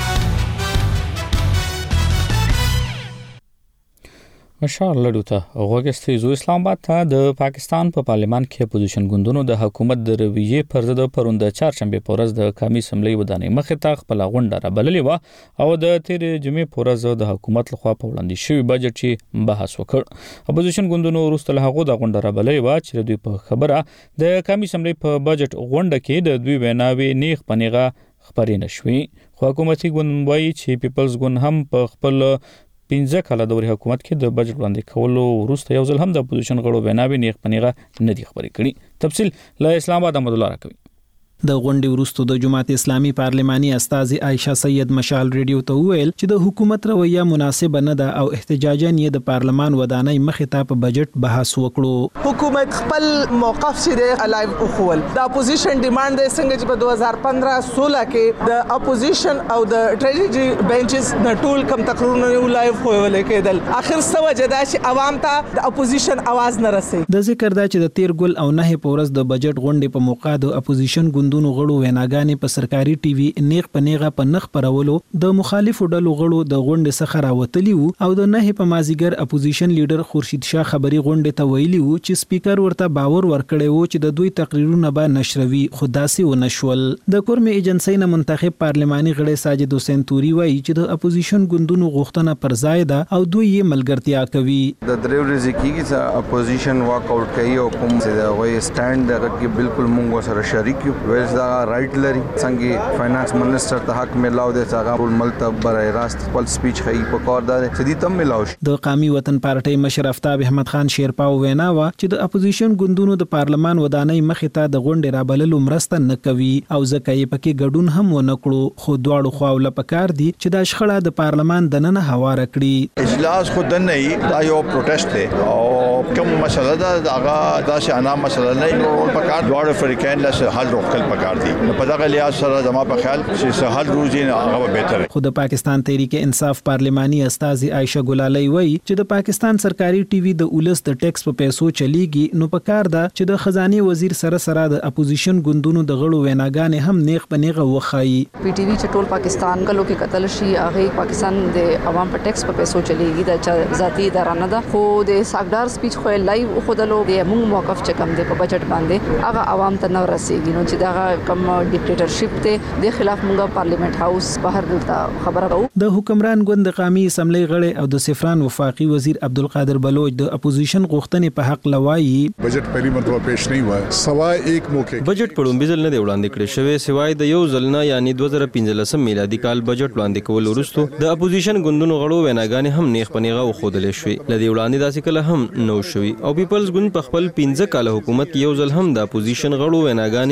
مشال لډو ته غوږستئ. زو اسلام آباد ته د پاکستان په پارلمان کې اپوزیشن ګوندونو د حکومت د رویې پر ضد پرون د چهارشنبه په ورځ د قومي اسمبلی ودانۍ مخې ته خپله غونډه رابللې وه او د تېرې جمعې په ورځ د حکومت لخوا په وړاندې شوي بجټ چې بحث وکړ. اپوزیشن ګوندونو وروسته له هغو دا غونډه رابللې وه چې دوی په خبره د قومي اسمبلی په بجټ غونډه کې د دوی ویناوې نیغ په نیغه خپرې نه شوې. خو حکومتي ګوند وایي چې پیپلز ګوند هم په خپل 15 کاله دورې حکومت کې د بجټ وړاندې کولو وروسته یو ځل هم د اپوزیشن غړو ویناوې نیغ په نیغه نه دي خپرې کړي. تفصیل له اسلام آباد احمد الله راکوي. د غونډې وروسته د جماعت اسلامي پارلماني استاذ عائشه سید مشال ریډیو ته وویل چې د حکومت رویه مناسبه نه ده او احتجاجاً یې د پارلمان ودانۍ مخې ته په بجټ بحث وکړو. حکومت خپل موقف چې دی الایو وخول. د اپوزیشن ډیماند دی څنګه چې په 2015-16 کې د اپوزیشن او د ټریجری بنچز نه ټول کم تقریرونه لایو خوول کېدل. اخر څه وجه ده چې عوام ته د اپوزیشن आवाज نه رسي. د ذکر دا چې د 13 ګل او 9 په ورځ د بجټ غونډې په موقع د اپوزیشن ګوندونو غړو ویناګانې په سرکاري ټي وي نیغ په نیغه په نخ پرولو د مخالفو ډلو غړو د غونډې څخه راوتلی وو او د 9 په مازیګر اپوزیشن لیډر خورشید شاه خبري غونډې ته ویلي وو چې سپیکر ورته باور ورکړی وو چې د دوی تقریرونه به نشروي، خو داسې ونشول. د کورمې ایجنسی نه منتخب پارلماني غړی ساجد حسین توري وایي چې د اپوزیشن ګوندونو غوښتنه پر ځای ده او دوی یې ملګرتیا کوي. د دریو ورځې کېږي چې اپوزیشن واک آؤٹ کوي او کوم چې د هغوی سټینډ دغه کې بالکل موږ سره شریک یو. ویل دا رائټ لري څنګه فاینانس منسٹر ته حق ملاو دی چې هغه ټول ملک ته برای راست خپل سپیچ کوي په کار دار چې دې تم ملاو شي. د قومي وطن پارټي مشر افتاب احمد خان شیرپاو وینا وا چې د اپوزیشن ګوندونو د پارلمان ودانۍ مخې ته د غونډې رابللو مرسته نه کوي او ځکه یې پکې ګډون هم ونه کړو. خو دواړو خواو له پکار دي چې د شخړه د پارلمان دننه هواره کړي. اجلاس خود نه دا یو پروتست دی او کوم مسله ده هغه داسې انا مسله نه نو پکار دواړو فریقین له حل روکل پکار دي. په دغه لحاظ سره زما په خیال چې سهال روزي نه هغه بهتره. خو د پاکستان تحریک انصاف پارلماني استاذ عائشه ګلالي وایي چې د پاکستان سرکاري ټي وي د اولس د ټیکس په پیسو چلیږي، نو په کار ده چې د خزانه وزیر سره د اپوزیشن ګوندونو د غړو ویناګانې هم نیغ په نیغه وخایي. پی ټي وي چې ټول پاکستان کلو کې قتل شي هغه پاکستان د عوام په ټیکس په پیسو چلیږي د ذاتی اداره نه ده. خو د ساګدار سپیچ خو لایو خو د لو د موږ موقف چې کم دی په بجټ باندې هغه عوام ته نه رسیږي. نو چې دا کم ډیکټیټرشپ ته د خلاف موږ پارلیمنت هاوس بهر دلته خبره کوو. د حکمران ګوند قومي اسمبلی غړي او د سفران وفاقي وزیر عبدالقادر بلوچ د اپوزیشن غوښتنې په حق لوایي بجټ پہلی مرتبه پیش نه و سوای یک موقع بجټ په لومبي ځل نه دی وړاندې کړی شوی سوای د یو ځل نه یعنی 2015 میلادي کال بجټ وړاندې کول وروسته د اپوزیشن ګوندونو غړو ویناګانې هم نیغ په نیغه وښودلې شوې. لدی وړاندې داسې کله هم نو شوی او پیپلز ګوند په خپل 15 کال حکومت کې یو ځل هم د اپوزیشن غړو ویناګانې نیغ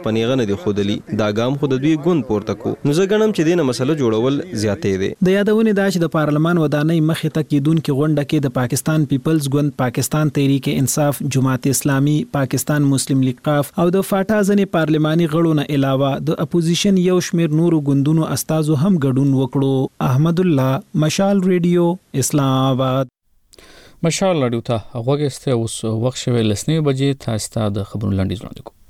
نیغ پنیغه نه دی خودلی دا ګام خود دوی ګوند پورته کو نو زه ګڼم چې دینه مسله جوړول زیاتې دی د یادونې دا چې د پارلمان ودانۍ مخې ته کېدونکې غونډه کې د پاکستان پیپلز ګوند، پاکستان تحریک انصاف، جماعت اسلامي، پاکستان مسلم لیگ قاف او د فاټا ځنې پارلماني غړو نه علاوه د اپوزیشن یو شمیر نورو ګوندونو استازو هم ګډون وکړو. احمد الله، مشال ریډیو، اسلام آباد. مشال راډیو ته غوږ اوس وخت شوی 9 بجې تاسو ته د خبرونو لنډیز وړاندې کوم.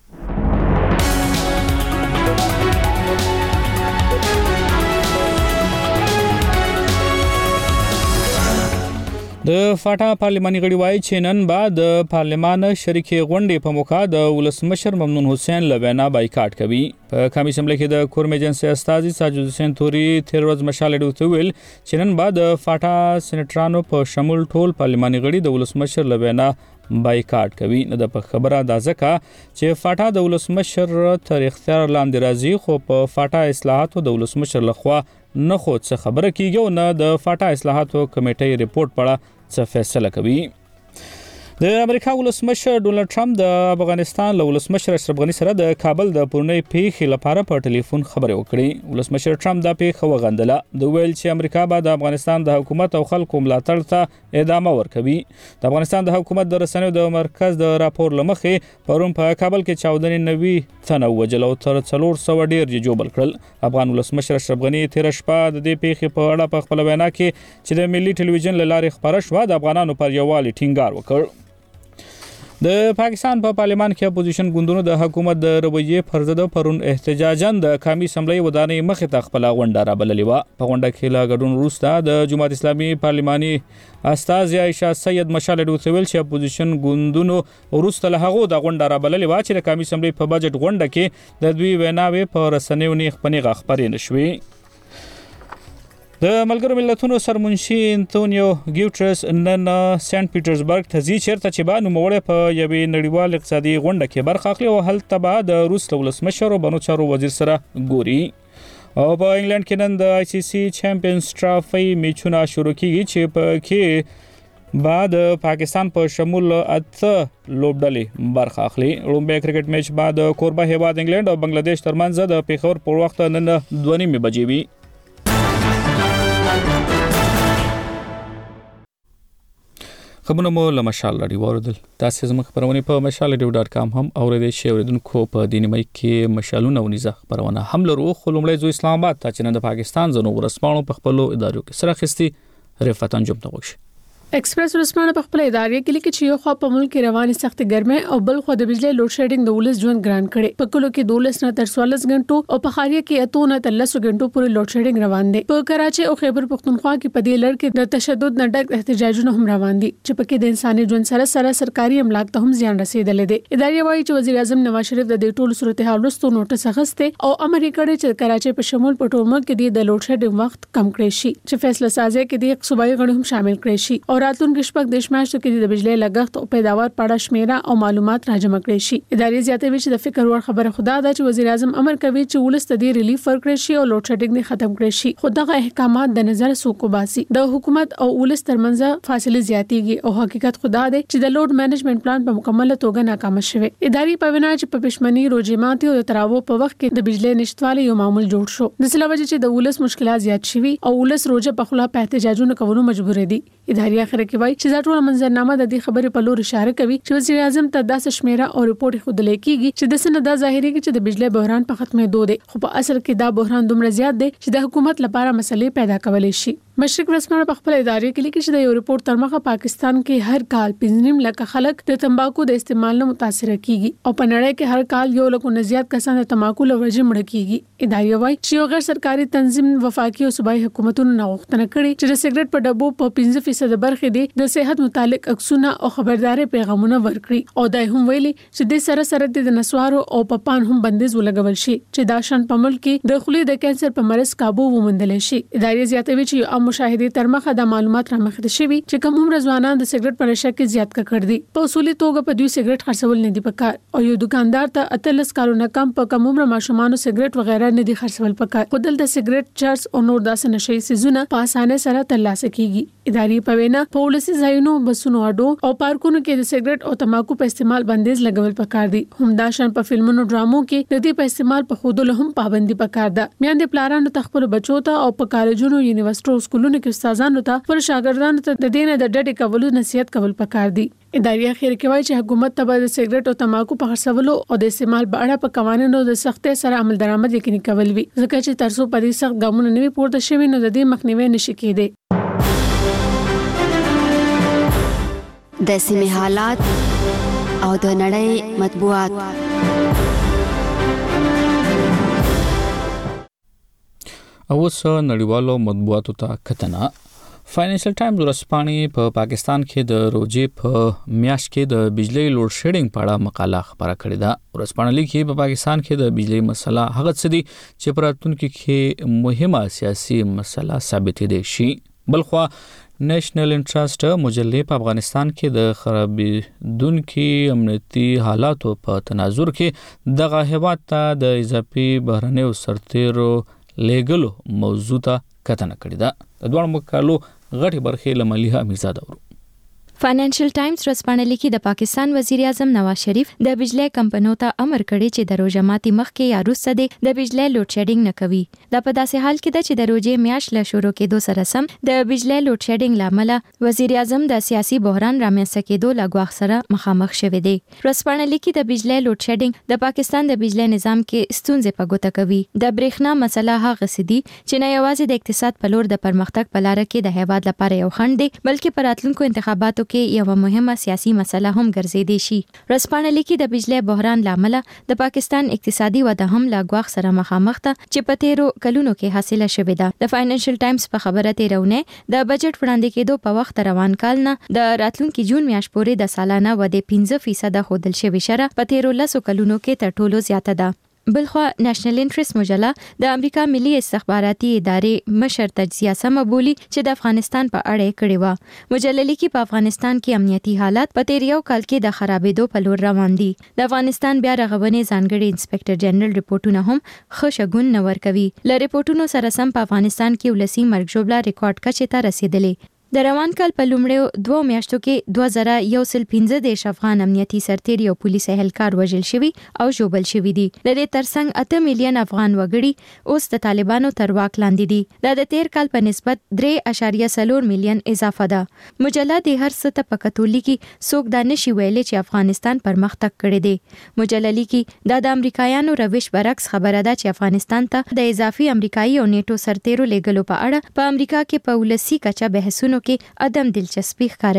د فاټا پارلماني غړي وایي چې نن بعد د پارلمان شریکې غونډې په موخه د ولسمشر ممنون حسین له وینا بایکاټ کوي. په قومي اسمبلی کې د کورم ایجنسي استازي ساجد حسین توري تیر ورځ مشال ډیو ویل چې نن بعد د فاټا سېنیټرانو په شمول ټول پارلماني غړي د ولسمشر له وینا بایکاټ کوي. نه د خبره دا ځکه چې فاټا د ولسمشر تر اختیار لاندې راځي، خو په فاټا اصلاحاتو د ولسمشر لخوا نه خو څه خبره کیږي او نه د فاټا اصلاحاتو کمیټې ریپورت پړه څه فیصله کوي. د امریکا ولسمشر ډونالد ټرمپ د افغانستان له ولسمشر اشرف غني سره د کابل د پورنۍ پیښې لپاره په ټلیفون خبرې وکړې. ولسمشر ټرمپ دا پیښه وغندله. د ویل چې امریکا به د افغانستان د حکومت او خلکو ملاتړ ته ادامه ورکوي. د افغانستان د حکومت د رسنیو د مرکز د راپور لمخې پرون په کابل کې 14 تنه وجل او تر 400 ډیر جوړ کړل. افغان ولسمشر اشرف غني تیر شپه د دې پیښې په اړه په خپل وینا کې چې د ملي ټلویزیون له لارې خبره شوه د افغانانو پر یووالي ټینګار وکړ. د پاکستان په پارلمان کې اپوزیشن ګوندونو د حکومت د رویې پر ضد پرون احتجاجاً د قومي اسمبلی ودانۍ مخې ته خپل غونډه رابللې وه. په غونډه کې له ګډون وروسته د جماعت اسلامي پارلماني استازي عائشه سید مشال ډیو ویل چې اپوزیشن ګوندونو وروسته له هغو د غونډه رابللې وه چې د قومي اسمبلی په بجټ غونډه کې د دوی ویناوې په رسنیو نیغ پنیغه خپرې نشوې. د ملګرو ملتونو سرمنشي انتونیو ګیوټرس نن سنت پیټرزبرګ ته ځي چیرته چې به نوموړی په یوې نړیوال اقتصادي غونډه کې برخه اخلي او هلته به د روس له ولسمشر او بنو چارو وزیر سره ګوري. او په انګلند کې نن د ICC چمپیونز ټرافي میچونه شروع کیږي چې په کې بعد پاکستان په شمول 8 لوبډلې برخه اخلي. لومړی کرکټ میچ بعد کوربه هیواد انګلند او بنگلاديش ترمنځ د پیښور په وخت نن 2:30 بجې وي. خبرونه مو له مشال راډیو واردل. تاسو زموږ خبرونه په mashalradio.com هم اوریدئ شئ. اوریدونکو په دې نیمه کې مشالونه ونیزه خبرونه هم لرو. خو لومړی زو اسلام آباد ته چې د پاکستان زنو ورسپانو په خپل ادارو کې سره خستي رفعت انجام ته وښي. ایکسپریس ورسمانه په خپل ادارې کې لیکي چې یو خو په ملک کې رواني سخت ګرمه او بل خو د بجلی لوډ شیډینګ د ولس ژوند ګران کړي. په کلو کې 12 نه تر 14 غنټو او په خاریه کې 8 نه تر 10 غنټو پورې لوډ شیډینګ روان دي. په کراچي او خیبر پختونخوا کې په دې لړ کې د تشدد نه ډک احتجاجونه هم روان دي چې په کې د انساني ژوند سره سره سرکاري املاک ته هم زیان رسیدلې دي. ادارې وایي چې وزیر اعظم نواز شریف د دې ټولو صورتحال وروسته نوټس اخیسته او امر یې کړی چې کراچي په شمول په ټول ملک کې د لوډ شیډینګ وخت کم کړي شي چې فیصله سازي کې د صوبایي غړي هم شامل کړي شي او راتلونکي شپږ میاشتو کې د بجلی لګښت او پیداوار په اړه شمیره او معلومات راجمع کړي شي. ادارې زیاتوي چې د فکر وړ خبره خدا ده چې وزیر اعظم امر کوي چې ولست د ریلیف ورکړي شي او لوډ شیډینګ ختم کړي شي. خو دغه احکامات د نظر سوکو باسي. د حکومت او ولست ترمنځ فاصله زیاتېږي او حقیقت خدا ده چې د لوډ مینجمنت پلان په مکمله توګه ناکام شوی. ادارې په وینا چې په پښمنۍ روزماتي او تراوو په وخت کې د بجلی نشټوالي یو معمول جوړ شو. د سلوجه چې د ولست مشکلات زیات شوي او ولست روزه په خلا په احتجاجونو کولو مجبور دي. ادارې اخر کې وایي چې دا ټول منظرنامه د دې خبرې په لور اشاره کوي چې وزیر اعظم ته داسې شمیره او ریپورت خود لیکيږي چې د سند دا ظاهري کې چې د بجلی بحران په ختمېدو دی، خو په اصل کې دا بحران دومره زیات دی چې د حکومت لپاره مسلې پیدا کولای شي. مشرق ورسمانه په خپل ادارې کې لیکي چې د یو ریپورت تر مخه پاکستان کې هر کال 15 لک خلک د تمباکو د استعمال نه متاثر کیږي او په نړۍ کې هر کال 1 لک نه زیات کسان د تمباکو له وجې مړ کیږي. ادارې وایي چې یو غیر سرکاري تنظیم وفاقي او صوبایي حکومتونو نه غوښتنه کړې چې د سیګریټ په ډبو په 15% برخې دي د صحت متعلق عکسونه او خبرداري پیغامونه ورکړي او دای هم ویلي چې د سره سره د نسوارو او په پان هم بندیز ولګول شي چې دا شان په ملک کې د خولې د کانسر په مرز काबू ومندل شي. ادارې زیاتوي چې مشاهده تر مخه د معلومات را مخته شوي چې کوم عمر ځوانان د سیګریټ په نشه کې زیات کړ دي. په اصولي توګه په دوی سیګریټ خرڅول نه دي پکار او یو دکاندار ته 38 کالونو کم په کوم عمر ماشومان سیګریټ وغیرہ نه دي خرڅول پکار. خودل د سیګریټ چرس او نور داسې نشي سيزونه په اسانه سره ترلاسه کیږي. اداري په وینا په ولسي ځایونو بسونو اډو او پارکونو کې د سیګریټ او تماکو په استعمال بندیز لګول پکار دي. همداشان په فلمونو ډرامو کې د دې په استعمال په خودل هم پابندي پکار ده. میاندې پلارانو تخپل بچو ته او په کالجونو یونیورسيټو سکولونو کې استادانو ته پر شاګردانو ته د دینه د ډډې کولو نصيحت کول پکار دي. اداري اخر کې وایي چې حکومت ته د سیګریټ او تماکو په خرڅولو او د استعمال په اړه په قوانینو د سختۍ سره عمل درآمد یقیني کول وي ځکه چې ترڅو په دې سخت ګامونه نه پورته شوي نو د دې مخنیوي نشي کېدی. د سیمې حالات او د نړۍ مطبوعات. اوس نړیوالو مطبوعاتو ته کتنه. فاینانشل ټایمز ورځپاڼې په پاکستان کې د روزې په میاشت کې د بجلی لوډ شیډینګ په اړه مقاله خبره کړې ده. ورځپاڼه لیکي په پاکستان کې د بجلی مسله هغه څه دي چې په راتلونکي کې مهمه سیاسي مسله ثابتېدای شي. بلخوا نېشنل انټرست مجلې په افغانستان کې د خرابېدونکو امنیتي حالاتو په تناظر کې دغه هیواد ته د اضافي بهرنیو سرتیرو لیګلو موضوع ته کتنه کړې ده. د دوه مقالو غټي برخې له مليحه امیرزاده ورو. فاینانشل ټایمز ورځپاڼه لیکي د پاکستان وزیر اعظم نواز شریف د بجلی کمپنیو ته امر کړی چې د روزه ماتي مخکې یا وروسته د بجلی لوډ شیډینګ نه کوي. دا په داسې حال کې ده چې د روزې میاشت له شروع کېدو سره سم د بجلی لوډ شیډینګ لامل وزیر اعظم د سیاسي بحران رامنځته کېدو له ګواښ سره مخامخ شوی دی. ورځپاڼه لیکي د بجلی لوډ شیډینګ د پاکستان د بجلی نظام کې ستونزې په ګوته کوي. د برېښنا مسله هغه څه دي چې نه یوازې د اقتصاد په لور د پرمختګ په لار کې د هیواد لپاره یو خنډ دی بلکې په راتلونکو انتخاباتو کې یو مهمه سیاسي مسله هم ګرځېدای شي. ورځپاڼه لیکي د بجلی بحران لامل د پاکستان اقتصادي وده هم لا ګواښ سره مخامخ ده چې په تیرو کلونو کې حاصله شوې ده. د فاینانشل ټایمز په خبره تیرونه د بجټ وړاندې کېدو په وخت روان کال نه د راتلونکي جون میاشت پورې د سالانه ودې 15% خودل شوې شره په تیرو 10 کلونو کې تر ټولو زیاته ده. بلخوا نېشنل انټرست مجله د امریکا ملي استخباراتي ادارې مشر تجزیه سم بولی چې د افغانستان په اړه کړې و. مجله لیکي په افغانستان کې امنیتي حالات په تیر یو کال کې د خرابېدو په لور روان دي. د افغانستان بیا رغونې ځانګړي انسپکټر جنرال رپورټونه هم ښه شګون نه ورکوي. له رپورټونو سره سم په افغانستان کې ولسی مرګ ژوبله ریکارډ کچې ته رسیدلې. د روان کال په لومړیو 2 میاشتو کې 2115 افغان امنیتي سرتیري او پولیس اهلکار وژل شوي او ژوبل شوي دي. د دې ترڅنګ 8 میلیون افغان وګړي اوس د طالبانو تر واک لاندې دي. دا د تیر کال په نسبت 3.4 میلیون اضافه ده. مجله د هر څه ته په کتولي کې څوک دا نشي ویلي چې افغانستان پرمختګ کړی دی. مجله لیکي دا د امریکایانو روش برعکس خبره ده چې افغانستان ته د اضافي امریکایي او نیټو سرتیرو لیږلو په اړه په امریکا کې په ولسی کچه بحثونو کې عدم دلچسپي ښکاره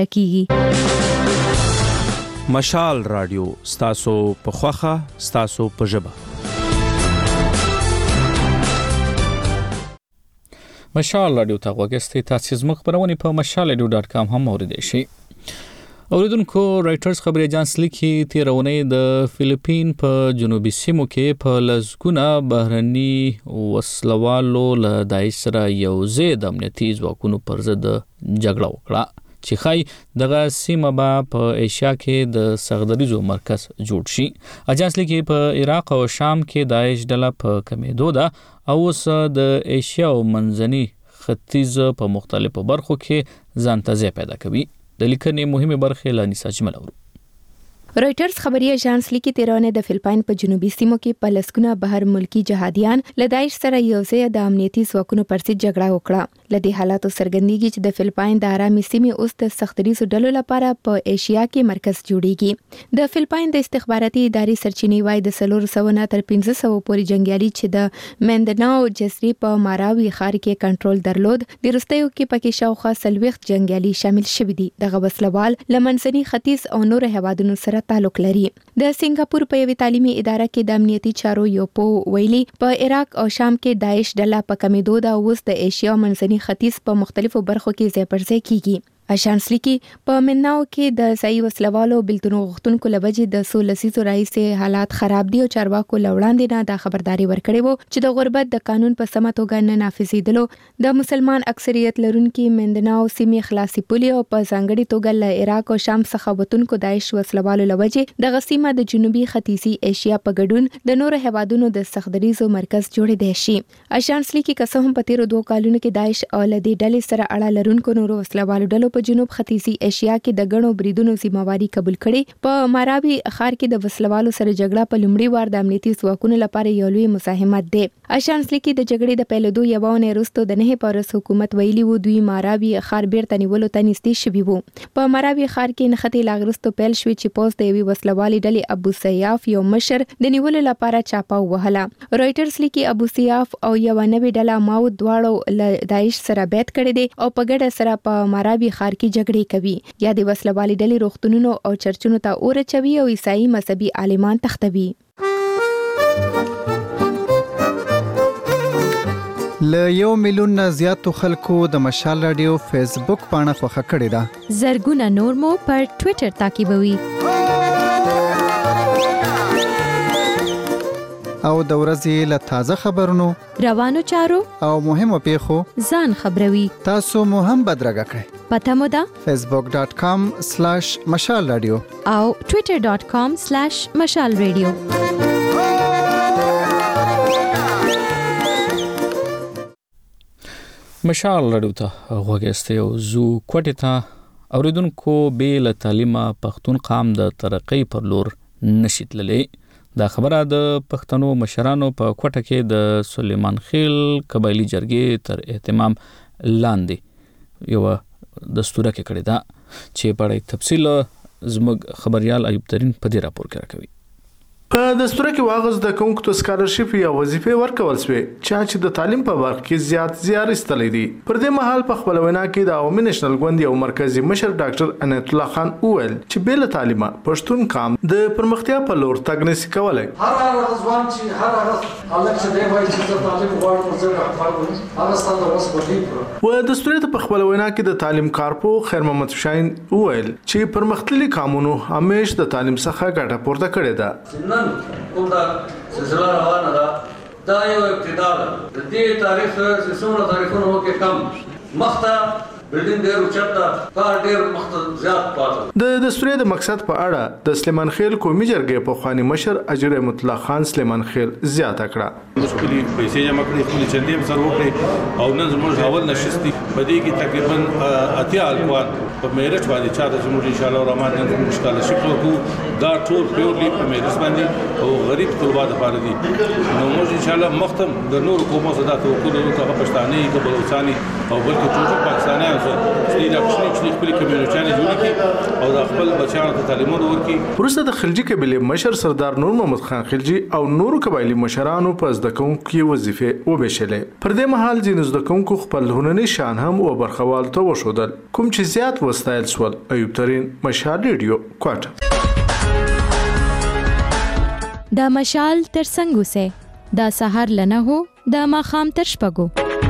کیږي. مشال رادیو ستاسو په خوخه ستاسو په ژبه. مشال رادیو ته وګورئ. تاسو زموږ خبرونه په mashalradio.com هم اوریدئ شئ. اوریدونکو رائټرز خبري اجانس لیکي تیرونه د فلیپین په جنوبي سیمو کې په لزګونه بهرني وسلوالو له داعش سره یو زید امنیتي ځواکونو پر ضد جګړه وکړه چې خای دغه سیمه په ایشیا کې د سغدریزو مرکز جوړ شي. اجانس لیکي په عراق او شام کې داعش ډله په کمیدو ده او اوس د ایشیا او منځني ختیځ په مختلفو برخو کې ځان ته ځای پیدا کوي. د لیکنې مهمه برخه لانیسا جمل اورو. رائټرز خبري اژانس لیکي تیرونه د فلیپین په جنوبي سیمو کې په لسګونه بهر ملکی جهاديان له داعش سره یو ځای د امنیتي ځواکونو پر ضد جګړه وکړه. لدې حالاتو څرګندېږي چې د فلیپین د آرامي سیمې اوس د سختريزو ډلو لپاره په ایشیا کې مرکز جوړیږي. د فلیپین د استخباراتي ادارې سرچینې وايي د 400 تر 500 پورې جنگیالي چې د مندناو جزیرې په ماراوي ښار کې کنټرول درلود د رستیو کې پکې شاوخوا 40 جنگیالي شامل شوي دي. دغه وسلوال لمنځني ختیځ او نور هیوادونو سره تعلق لري. د سنگاپور په یوه تعلیمي اداره کې د امنیتي چارو یو پو ویلي په عراق او شام کې داعش ډله په کمیدو دا اوس د ایشیا منځني ختیځ په مختلفو برخو کې ځای پر ځای کیږي. اشانس لیکي په مناو کې د صحیح وسلوالو بلتونو غختونکو لوجې د 16 لسیزو راهیسې حالات خراب دي او چارواکو لوړاندې نه د خبرداري ورکړې وو چې د غربت د قانون په سمه توګه نه نافذېدلو د مسلمان اکثریت لرونکي مندناو سیمې خلاصي پولي او په ځانګړي توګه له عراق او شام څخه وتونکو داعش وسلوالو لوجې د غسیمه د جنوبي ختیځي ایشیا په ګډون د نورو هوادونو د سختدریزو مرکز جوړېدای شي. اشانس لیکي که څه هم په تیرو 2 کالونو کې داعش او لدې ډلې سره اړه لرونکو نورو وسلوالو ډلو په جنوب ختیځي ایشیا کې د غنو بریدونو ذمہواری قبول کړي. په ماراوي ښار کې د وسلوالو سره جګړه په لومړي وار د امنیتي ځواکونو لپاره یو لوی مزاحمت دی. اشانس لیکي د جګړې د پیلېدو یو ونه وروسته د 9 پارس حکومت ویلي وو دوی ماراوي ښار بیرته نیولو ته نږدې شوي وو. په ماراوي ښار کې نښتې لاغرستو پیل شوې چې پوز د یوې وسلوالي ډلې ابو سیاف یو مشر د نیولو لپاره چاپه وهله. رويټرز لیکي ابو سیاف او یو نوې ډله ماو دواړو له داعش سره بیعت کړی دی او په ګډه سره په ماراوي ښار کې جګړې کوي. یا د وسلوالي ډلې روغتونونو او چرچونو ته اور اچوي او عیسائی مذهبي عالمان تختوي. له 1 میلیون نه زیاتو خلکو د مشال رادیو فیسبوک پاڼه خوښه کړې ده. زرګونه نور مو پر ټوئیټر تعقیبوي. او د ورځې له تازه خبرونو روانو چارو او مهمو پیښو ځان خبروي. تاسو مو هم بدرګه کړئ. پته مو ده facebook.com/مشال رادیو او twitter.com/مشال رادیو. مشال رادیو ته غوږیسته او زو کوټه ته اوریدونکو بیل تعلیمه پښتون قام د ترقۍ پر لور نشیتللې. دا خبره د پښتنو مشرانو په کوټه کې د سلیمان خیل قبایلی جرګې تر اهتمام لاندې یو دستوره کې کړی دا چې په اړه تفصیل زموږ خبريال ایوب ترين په دې راپور کې راکوي. په دستور کې واغز د کوم کو سکالرشپ یا وظیفه ورکول شوی چې د تعلیم په برخه کې زیار استلې دي. پر دې مهال په خپل وینا کې د عوامي نېشنل ګوند یو مرکزی مشر ډاکټر انیت الله خان وویل چې بل تعلیمه پښتون قام د پرمختیا په لور تګ نشي کولای. هر ځوان چې هر حالت چې دی وایي چې تعلیم غواړي ورځي هغه ستاسو وس کوي. و دستور ته په خپل وینا کې د تعلیم کارپو خیر محمد شاهین وویل چې پرمختللي قانونو همیش د تعلیم څخه ګټه پورته کړې ده. کوم دا سلسله روانه ده دا یو ابتدا ده. د دې تاریخ څومره تاریخونه وکړي کم مخته بلډینګ ډیر اوچته کار ډیر مخته زیات پاتې. د دستوري د مقصد په اړه د سلیمان خیل قومي جرګې په خواني مشر اجر مطلق خان سلیمان خیل زیاته کړه. مشکلي پیسې جمع کړې خپل چندې سره وکړي او نن زموږ اول نشستي بدی کې تقریبا اتیا الکوان په میرټ باندې چا د زموږ ان شاء الله الرحمن نن مشکل شي کو دا ټول پیورلی په میرټ باندې او غریب طلبه د پاره دي. نو موږ ان شاء الله مختم د نور قومو صدا توکل او ته پښتانه کې بلوچستاني او بلکې ټول پاکستاني چې د خپل کمیونټیانه جوړ کړي او د خپل بچیانو ته تعلیم ورکړي. وروسته د خلجي قبیله مشر سردار نور محمد خان خلجي او نورو قبایلی مشرانو په زده کوونکو وظیفه وبشلې. پر دې مهال ځینې زده کوونکو خپل هنري شان هم او برخوال ته وښودل کوم چې زیات وستایل سول. ایوب ترين مشال ریډیو کوټه. دا مشال تر څنګه سه دا سحر لنه هو دا ماخام تر شپګو.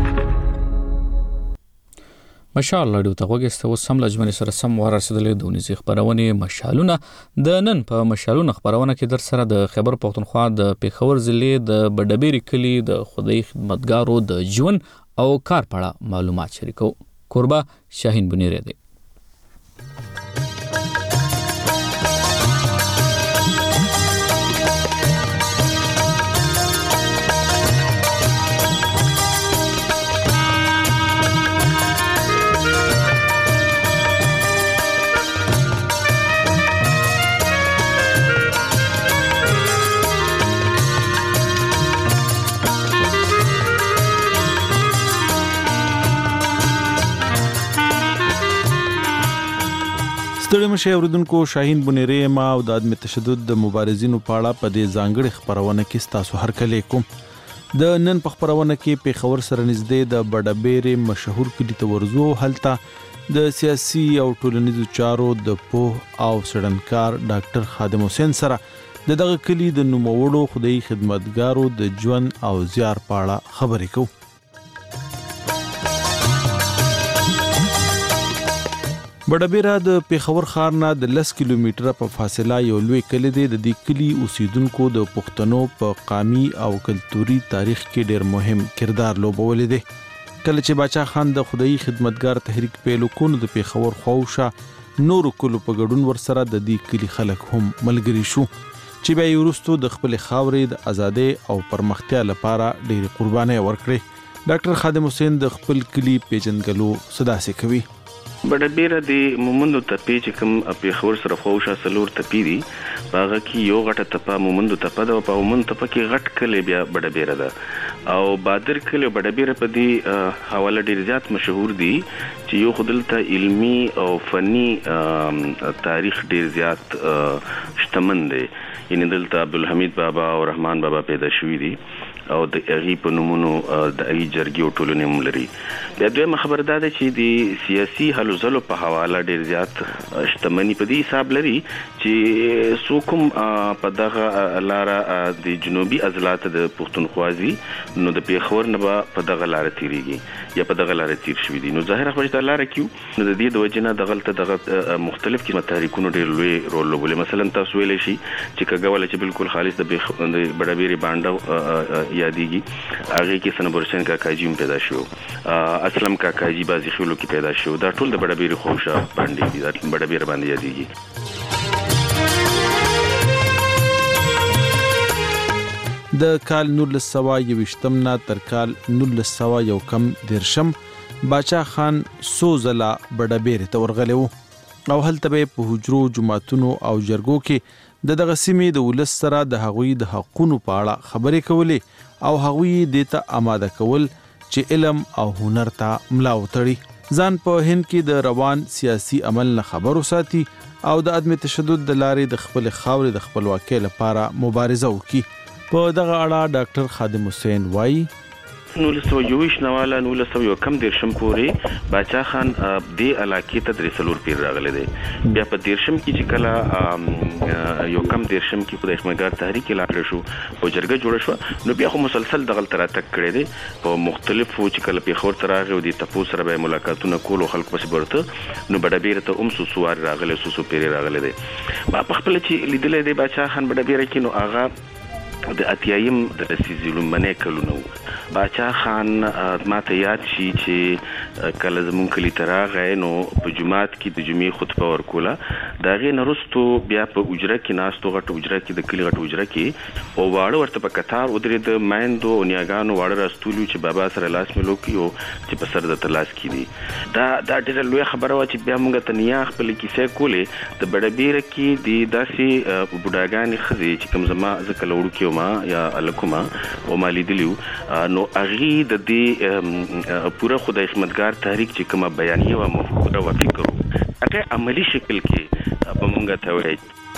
مشال رادیو ته وګورئ او سم لجمن سره سم ورسېدلې د ونیزي خبرونه مشالونه د نن په مشالونه خبرونه کې در سره د خبر پښتونخوا د پیښور ضلع د بډبېری کلی د خدای خدمتګارو د ژوند او کار په اړه معلومات شریکو. قربا شاهین بنيره دی. ستړي مشه اوریدونکو شاهین بنيره ما او د عدم تشدد د مبارزینو په اړه په دې ځانګړي خبرونه کې تاسو هر کله کوم د نن په خبرونه کې پیښور سره نږدې د بډبېری مشهور کلی ته ورزو هلته د سیاسي او ټولنیزو چارو د پوه او سړنکار ډاکټر خادم حسین سره دغه کلی د نوموړو خدای خدمتګارو د ژوند او زیار په اړه خبرې کوو. بډبیره د پیښور ښار نه د 10 کیلومتره په فاصله یو لوی کلی دی. د دې کلی اوسیدونکو د پښتنو په قامي او کلتوري تاریخ کې ډېر مهم کردار لوبولی دی. کله چې باچا خان د خدایي خدمتګار تحریک پیل وکړ نو د پیښور خواوشا نورو کلو په ګډون ورسره د دې کلی خلک هم ملګري شو چې بیا یې وروستو د خپل خاورې د ازادۍ او پرمختیا لپاره ډېرې قربانۍ ورکړې. ډاکټر خادم حسین د خپل کلی پیژندګلو صداسې کوي. بډبیره د مومندو تپې چې کوم پیښور سره خواوشا څلور تپې دي په هغه کې یو غټه تپه مومندو تپه ده او په مومندو تپه کې غټ کلی بیا بډبیره ده او بادر کلی او بډبیره په دې حواله ډېر زیات مشهور دي چې یو خو دلته علمي او فني تاریخ ډېر زیات شتمن دی. یعنې دلته عبدالحمید بابا او رحمان بابا پیدا شوي دي او د هغې په نومونو د هغې جرګې او ټولنې هم لري. بیا دویمه خبره دا ده چې د سیاسي هلو ځلو په حواله ډېر زیات شتمني په دې حساب لري چې څوک هم په دغه لاره د جنوبي عضلات د پښتونخوا ځي نو د پیښور نه به په دغه لاره تېرېږي یا په دغه لاره تېر شوي دي. نو ظاهره خبره چې دا لاره کیو نو د دې د وجې نه دغلته مختلف قسمه تحریکونو ډېر لوی رول لوبولی. مثلا تاسو ویلی شي چې کږوله چې بالکل خالص د بډبیرې بانډه یادېږي هغې کې سنبور حسین کاکاجي هم پیدا شو، اسلم کاکاجي بازي خیلو کې پیدا شو. دا ټول د بډبیرې خواوشا باندې دي، دا بډبیره باندې یادېږي. د کال 1921 نه تر کال 1919 باچا خان سو ځله بډبیرې ته ورغلی و او هلته به په حجرو جماعتونو او جرګو کې دغه سیمې د ولس سره د هغوی د حقونو په اړه خبرې کولې او هغوی دې ته آماده کول چې علم او هنر ته ملا وتړي، ځان په هند کې د روان سیاسي عمل نه خبر وساتي او د عدم تشدد د لارې د خپل خاورې د خپلواکۍ لپاره مبارزه وکړي. په دغه اړه ډاکټر خادم حسین وایي 1921 نواله 1919 پورې باچا خان دې علاقې ته 3 پیر راغلی دی. بیا په 13 کې چې کله یو کم 13 کې خدای خدمتګار تحریک اعلان شو او جرګه جوړه شو نو بیا خو مسلسل دغه تراتک کړی دی په مختلفو چې کله پیښور ته راغی او د تپو سره به ملاقاتونه کول او خلک پسې ورته نو بډبیره ته سوار راغلی سو پیر راغلی دی. په خپل چې لیدلې دی باچا خان بډبیره کې نو هغه د اتیایم د لسیزې لومړنی کلونه باچا خان ماته یاد شي چې کله زمونږ کلي ته راغی نو په جومات کې د جمعې خطبه ورکوله. د هغې نه وروستو بیا په اجره کې ناستو غټه اجره کې د کلي غټه اجره کې او واړه ورته په کتار ودرېده میندو او نیاګانو واړه راستولي چې بابا سره لاس مې لوکي او چې په سر درته لاس کېدي. دا ډېره لویه خبره وه چې بیا موږ ته نیا خپلې کیسې کولې. د بډبیره کې د داسې بوډاګانې ښځې چې کوم زما زه کله وړوکې یا الکوما او ما لیدلیو نو هغې د دې پوره خدای خدمتګار تحریک چې کومه بیانیه وه مفکوره وه فکر و هغه عملي شکل کې به مونږ ته وایي.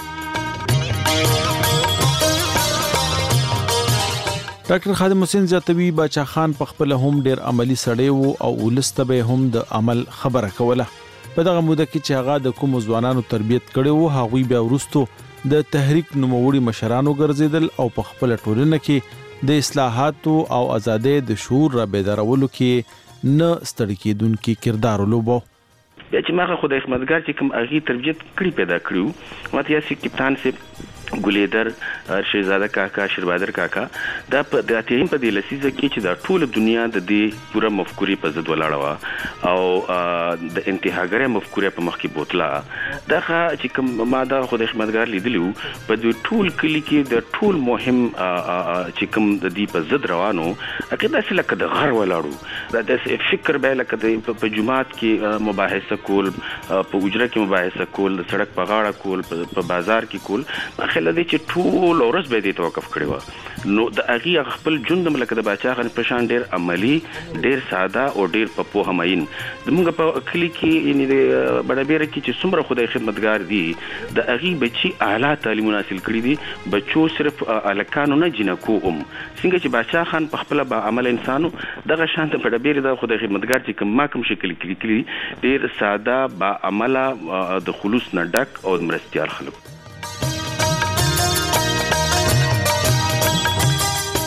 ډاکټر خادم حسین زیاتوي باچا خان په خپل هم ډېر عملی سړی و او ولس ته به هم د عمل خبره کوله. په دغه موده کې چې هغه د کومو ځوانانو تربیت کړی و هغوی بیا وروستو د تحریک نوموړي مشرانو ګرځیدل او په خپل ټولنه کې د اصلاحاتو او ازادۍ د شعور را بیدارولو کې نه ستړي کېدونکي کردار ولوبو. بیا چې ما خدای خدمتګار چې کوم هغې تربیت کړي پیدا کړي ماته یاسې کپتان صاحب ګلیدر شهزاده کاکا شیربادر کاکا دا په د اتیایم په دې لسیزه کې چې دا ټول دنیا د دې پوره مفکورې په ضد ولاړه وه او د انتهاګرۍ مفکورې په مخ کې بوتله دغه چې کوم ما دا خدای خدمتګار لیدلی و په دې ټول کلي کې د ټول مهم چې کوم د دې په ضد روانو هغې داسې لکه د غر ولاړو دا داسې فکر به لکه د په جومات کې مباحثه کول په اجره کې مباحثه کول د سړک په غاړه کول په بازار کې کول خله دی چې ټول ورځ به دې توقف کړی وه. نو د هغې خپل ژوند هم لکه د باچا خان په شان ډېر عملي ډېر ساده او ډېر په پوهه مین. زموږ په کلي کې یعنې د بډبیره کې چې څومره خدای خدمتګار دي د هغې بچي اعلی تعلیمونه حاصل کړي دي. بچو صرف هلکانو نه جینکو هم څنګه چې باچا خان په خپله با عمل انسانو دغه شان د بډبیرې د خدای خدمتګار چې کوم ما کوم شکل کړي ډېر ساده با عمله د خلوص نه ډک او مرستیال خلک.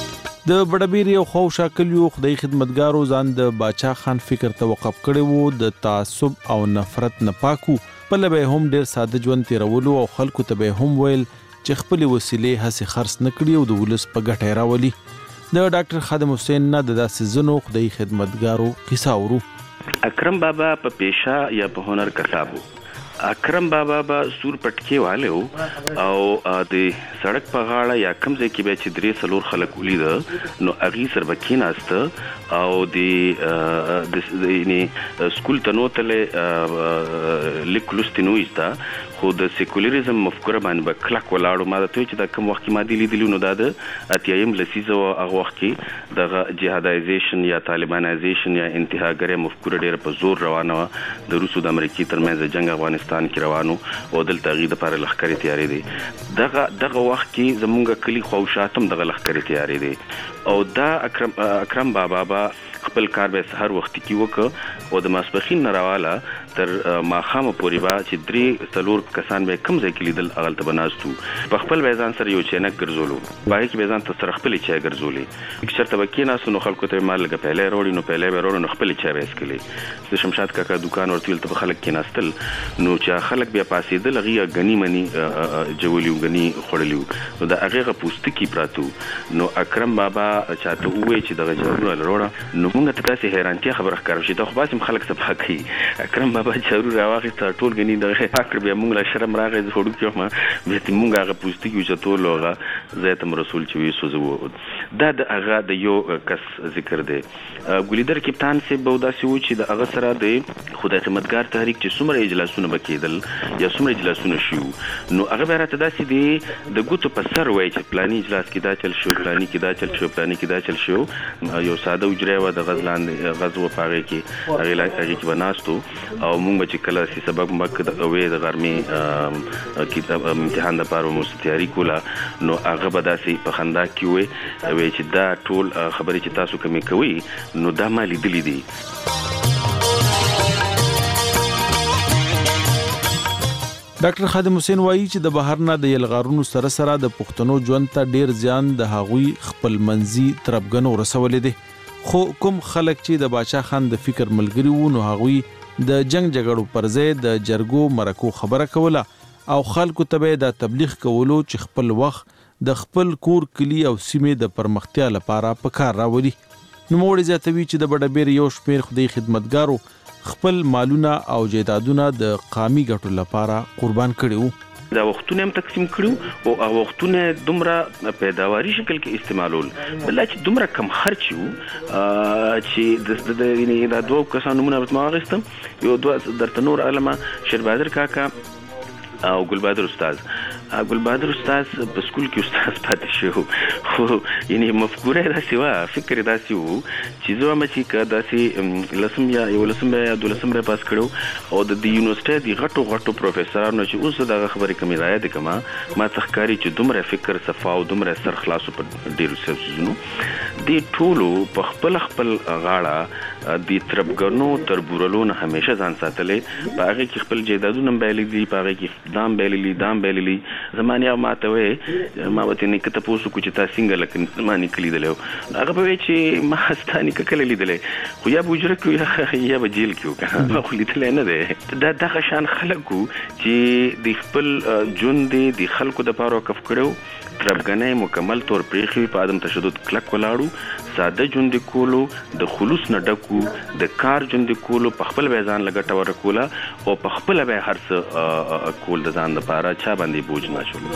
د بډبیر یو خو شاکل یو خدای خدمتګارو ځان د باچا خان فکر توقف کړي وو د تعصب او نفرت نه پاکو په لبه هم ډیر ساده ژوند تیرولو او خلکو ته به هم ویل چې خپل وسیلې هڅه خرڅ نکړي او د ولس په ګټه راولي د ډاکټر خادم حسین نه د داسې زنو خدای خدمتګارو قصه ورو اکرم بابا په پیشا یا په هنر کسابو اکرم بابا با سور پټکی والے او د سړک په غاړه یا کم ځای کې به چې درې څلور خلک ولید نو اغي سر بکیناست او د یعنی سکول ته نوتله لیکلوستینو ایستا خو د سیکولریزم مفکوره باندې به کلک ولاړو ما ته چې دا کوم وخت ما دی لیدلو نو دا د اتیایم لسیزه او هغه وخت کې د جهادایزیشن یا طالبانایزیشن یا انتهاګری مفکوره ډیره په زور روانه و د روسو د امریکای ترمنځ جنگ افغانستان کې روانو او دلته غي د لپاره لخرې تیارې دي دغه وخت کې زمونږ کلی خوشاتم دغه لخرې تیارې دي او دا اکرم بابا خپل کار به هر وخت کې وک او د ماسپخین نراواله تر ماخامه پورې با چې درې څلور کسان به کم ځای کې لیدل اغل ته بناستو په خپل بیزان سره یو چینک ګرځولو پای کې بیزان ته سره خپل چای ګرځولې یک شرط وکینا سونو خلکو ته مال لګ پهله وروړي نو پهله به وروړي نو خپل چای وېس کړي د شمشاد کاکا دکان ورتل ته خلک کې ناستل نو چې خلک بیا پاسېدل غي غنی منی جوړیو غنی خړلیو نو د هغه پوستکی پراتو نو اکرم بابا چاته وې چې دغه جوړه لروړه نو موږ ته تاسو حیرانتیا خبره ښکارو چې دا خو باسم خلک صفه کوي اکرم بابا چارو راوغه ټول غنی دغه فکر بیا موږ له شرم راغی د وړو کې ما به موږ هغه پوستکی چې ټول هغه زیاتم رسول چې وي سوزو دا د هغه د یو کس ذکر دی ګلیدر کپتان سه بوداسي و چې د هغه سره د خدای خدمتګار تحریک چې څومره اجلاسونه بکیدل یا څومره اجلاسونه شو نو هغه به راته داسې دی د ګوتو په سر وای چې پلاني اجلاس کې دا چل شو پلاني کې دا چل شو پلاني کې دا چل شو یو ساده اجرا و د غزلان غزو پاره کې هغه کې بناستو او موږ چې کله سي سبب مکه د اوې د غرمې کتاب امتحان د پاره مو تیاری کوله نو هغه به داسې په خندا کې وي چې دا ټول خبرې چې تاسو کومې کوي نو دا ما لیدلې دي ډاکټر خادم حسین وایي چې د بهر نه د یلغارونو سره سره د پښتنو ژوند ته ډیر ځان د هغوی خپل منځي تربګنو رسولې دي خو کوم خلک چې د باچا خان د فکر ملګری وو نو هغوی د جنگ جګړو پر ځای د جرګو مرکو خبره کوله او خلکو ته د تبلیغ کولو چې خپل وخت د خپل کور کلی او سیمې د پرمختیا لپاره په کار راولي نو موږ زیاتوي چې د بډبیر یو شمیر خدای خدمتګارو خپل مالونه او جیدادونه د قامي ګټو لپاره قربان کړي وو دا وختونه هم تقسیم کړو او هغه وختونه دومره پیداواري شکل کې استعمالول بل چې دومره کم خرچ وو چې د یعنی دا دوه کسانو نمونه ما غوښتم یو دوه درته نور علما شیربادر کاکا او ګلبادر استاد په سکول کې استاد پاتې شو خو یعنی مفکوره داسې وه فکر داسې وو چې زه وایم چې داسې لسم یا دولسم را پاس کړو او د یونیورسټۍ د غټو پروفیسورانو چې اوس دغه خبرې کمې رایه دي کما ما څه ښکاري چې دومره فکر صفا او دومره سر خلاصو په ډېرو سیزونو دې ټولو په خپل غاړه د تربګنو تربورلو نه همیشه ځان ساتلې په هغې کې خپل جیدادونه بایلې دي په هغې کې دام بایللی زمانه ما ته وې ما وته نه کته پوسو کو چې تاسو څنګه لکه ما نکلی دلو هغه به چې ما ستاني کله لیدلې خو یا بوجره کو یا به جیل کې ما خو لیدلې نه ده دا خشان خلکو چې د خپل ژوند د خلکو د پاره وقف کړو تربګنې مکمل تور پریخي په ادم تشدد کلک ولاړو ساده ژوند کولو د خلوص نه ډکو د کار ژوند کولو په خپل بیزان لګټه ورکوله او په خپل به هر څه کول د ځان لپاره چا باندې بوج نه شول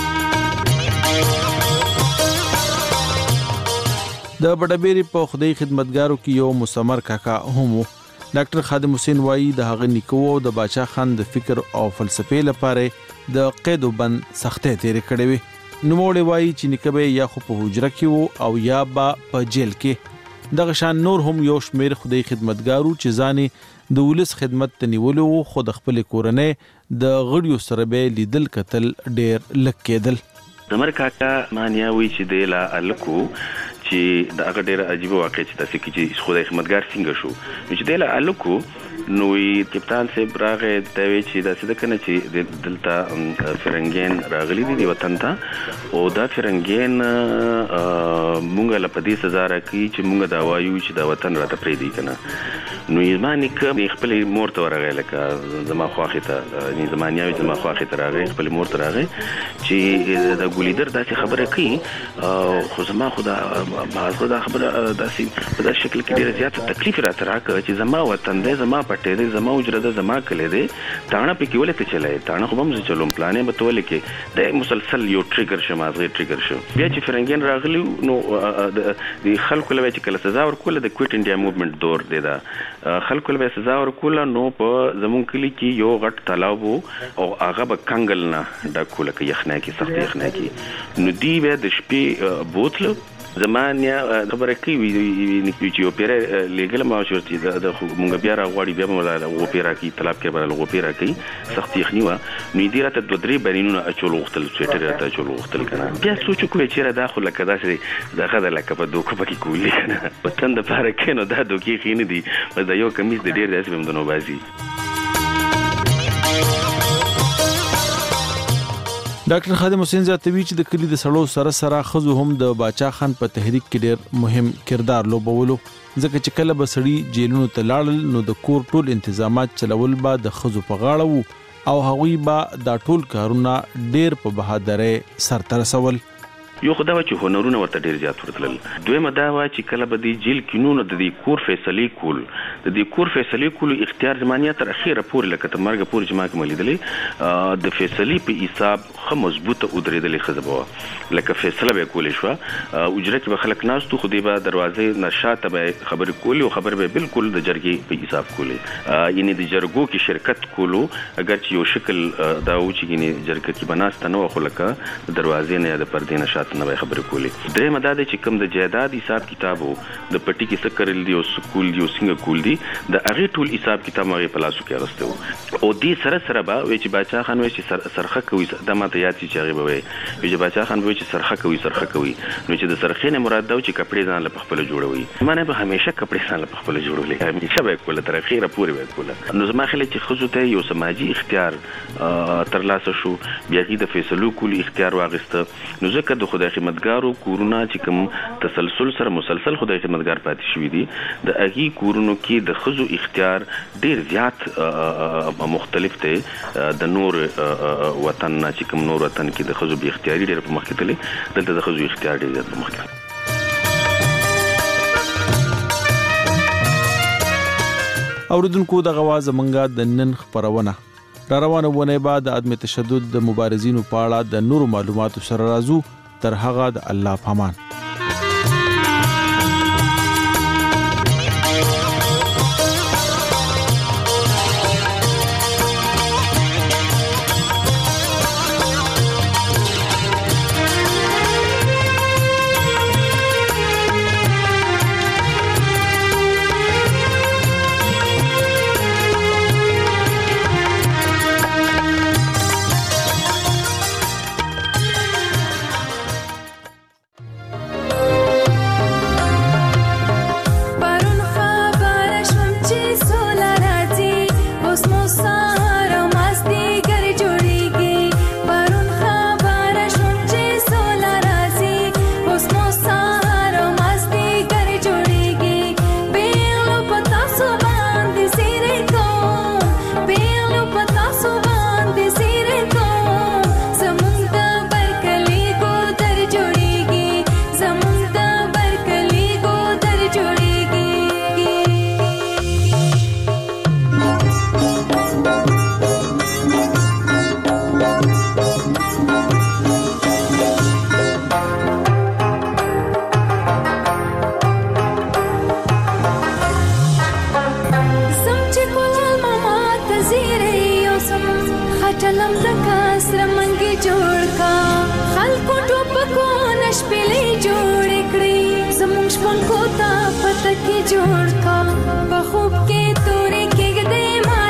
د بډبيري په خدای خدمتګارو کې یو مسمر کاکا هم ډاکټر خادم حسین وایي د هغه نیکو او د باچا خان د فکر او فلسفې لپاره د قید وبند سختۍ تیرې کړې وي نو موږ وایي چې نکبه یا خو په حجره کې وو او یا با په جیل کې دغه شان نور هم یو شمیر خدای خدمتګارو چې ځانې د ولس خدمت ته نیولو خو د خپل کورنۍ د غړیو سره به لیدل کتل ډیر لږ کېدل زمر کاکا مانیا وی چې د لا الکو چې دا هغه ډیره عجیب واقع چې تاسو کې چې خدای خدمتګار څنګه شو چې د لا الکو نو کپتان صاحب راغې د وی چې د څه کنه چې دلته فرنګین راغلي دي وطن ته او دا فرنګین مونږ له پدې سزا راکړي چې مونږ دا وایو چې دا وطن راته پرې دی کنه نو یمانې ک خپل مور ته ورغی لکه زما خواخې ته نه زمانیاوي زما خواخې ته راغی خپل مور ته راغی چې دا ګولیدر داسې خبره کوي خو زما خدا مازغه دا خبره داسې په داسې شکل کې ډېر زیات تکلیف راته راکړ چې زما وطن دی زما پټې دی زما اجره ده زما کلی دی تاڼه پکې ولې ته چلای تاڼه خو به هم زه چلوم پلانې به ته ولې کې د مسلسل یو ټریګر شو مازغه ټریګر شو بیا چې فرنګین راغلی نو د خلکو له چې کله سزا ورکوله د کویټ انډیا موومېنټ دور دی دا خلکو له سزا ورکوله نو په زمون کلی کې یو غټ تالاب او هغه به کنګل نه ډکوله کې یخنه کې سخت یخنه کې نو دی به د شپې بوتل زمانیا خبره کوي چې یو پیره لیګل ما شورتي د مونږ بیا راغواړي بیا موږ له پیره کې طلب کې بل غو پیره کې سخت یخنی و نو دی راته د درې بینونه اچول وختل سویټر راته اچول وختل کنه بیا سوچ کوی چې داخله کدا چې دغه د لکه په دوکو پکې کولی کنه وطن د پاره کې نو دا دوکي خینې دي بس د یو کمیس د ډیر داسې بم د نو بازي ډاکټر خادم حسین زیاتوي چې د کلی د سړو سره سره خزو هم د باچا خان په تحریک کې ډېر مهم کردار لوبولو ځکه چې کله به سړی جیلونو ته لاړل نو د کور ټول انتظامات چلول به د خزو په غاړه وو او هغوی به دا ټول کارونه ډېر په بهادرۍ سرته رسول یو خدای چې هنرونه ورته ډیر زیات ورتلل دویمه دا و چې کله به د جیل کینونو د دې کور فیصله کول د دې کور فیصله کول اختیار زمانیه تر اخیره پورې لکه تر مرګ پورې جما کې ملیدلې د فیصله په حساب خو مضبوطه ودرېدلې خزبه لکه فیصله به کولې شو اجره کې به خلک ناستو خو دې به دروازې نشاته به خبرې کولې او خبر به بالکل د جرګې په حساب کولې یعنی د جرګو کې شرکت کولو اگر چې یو شکل دا و چې یعنی جرګه کې بناسته نو خو لکه دروازې نه د پردې نشاته نه خبرې کولې درې مداد چې کوم د جیداد حساب کتابو د پټی کې څه کړل دی او سکول دی او څنګه کول دی د هغه ټول حساب کتاب هغه په لاسو کې راستو او دې سره سره به وی چې باچا خان وی چې سرخه کوي د ماته یاد چې هغه به وی چې باچا خان وی چې سرخه کوي نو چې د سرخې نه مراد دا چې کپڑے ځان له خپل جوړوي معنی به همیشه کپڑے ځان له خپل جوړولې همیشه به کول تر اخیره پورې به کول نو زما خلک چې خزو ته یو سماجی اختیار ترلاسه شو بیا کې د فیصلو کول اختیار واغسته نو ځکه د خدای خدمتګارو کورونه چې کوم تسلسل سره مسلسل خدای خدمتګار پاتې شوی دي د هغه کورونو کې د خزو اختیار ډیر زیات مختلف دی د نور وطن نه چې کوم نور وطن کې د خزو به اختیاري ډیر په مخ کې تللی دلته د خزو اختیار ډیر زیات په مخ کې اوردونکو د غواز منګه د نن خبرونه روانه ونه بعد عدم تشدد د مبارزینو په اړه د نورو معلوماتو سره راځو تر هغه د الله پامان جوړ کا په خوب کې تورې کې دې ما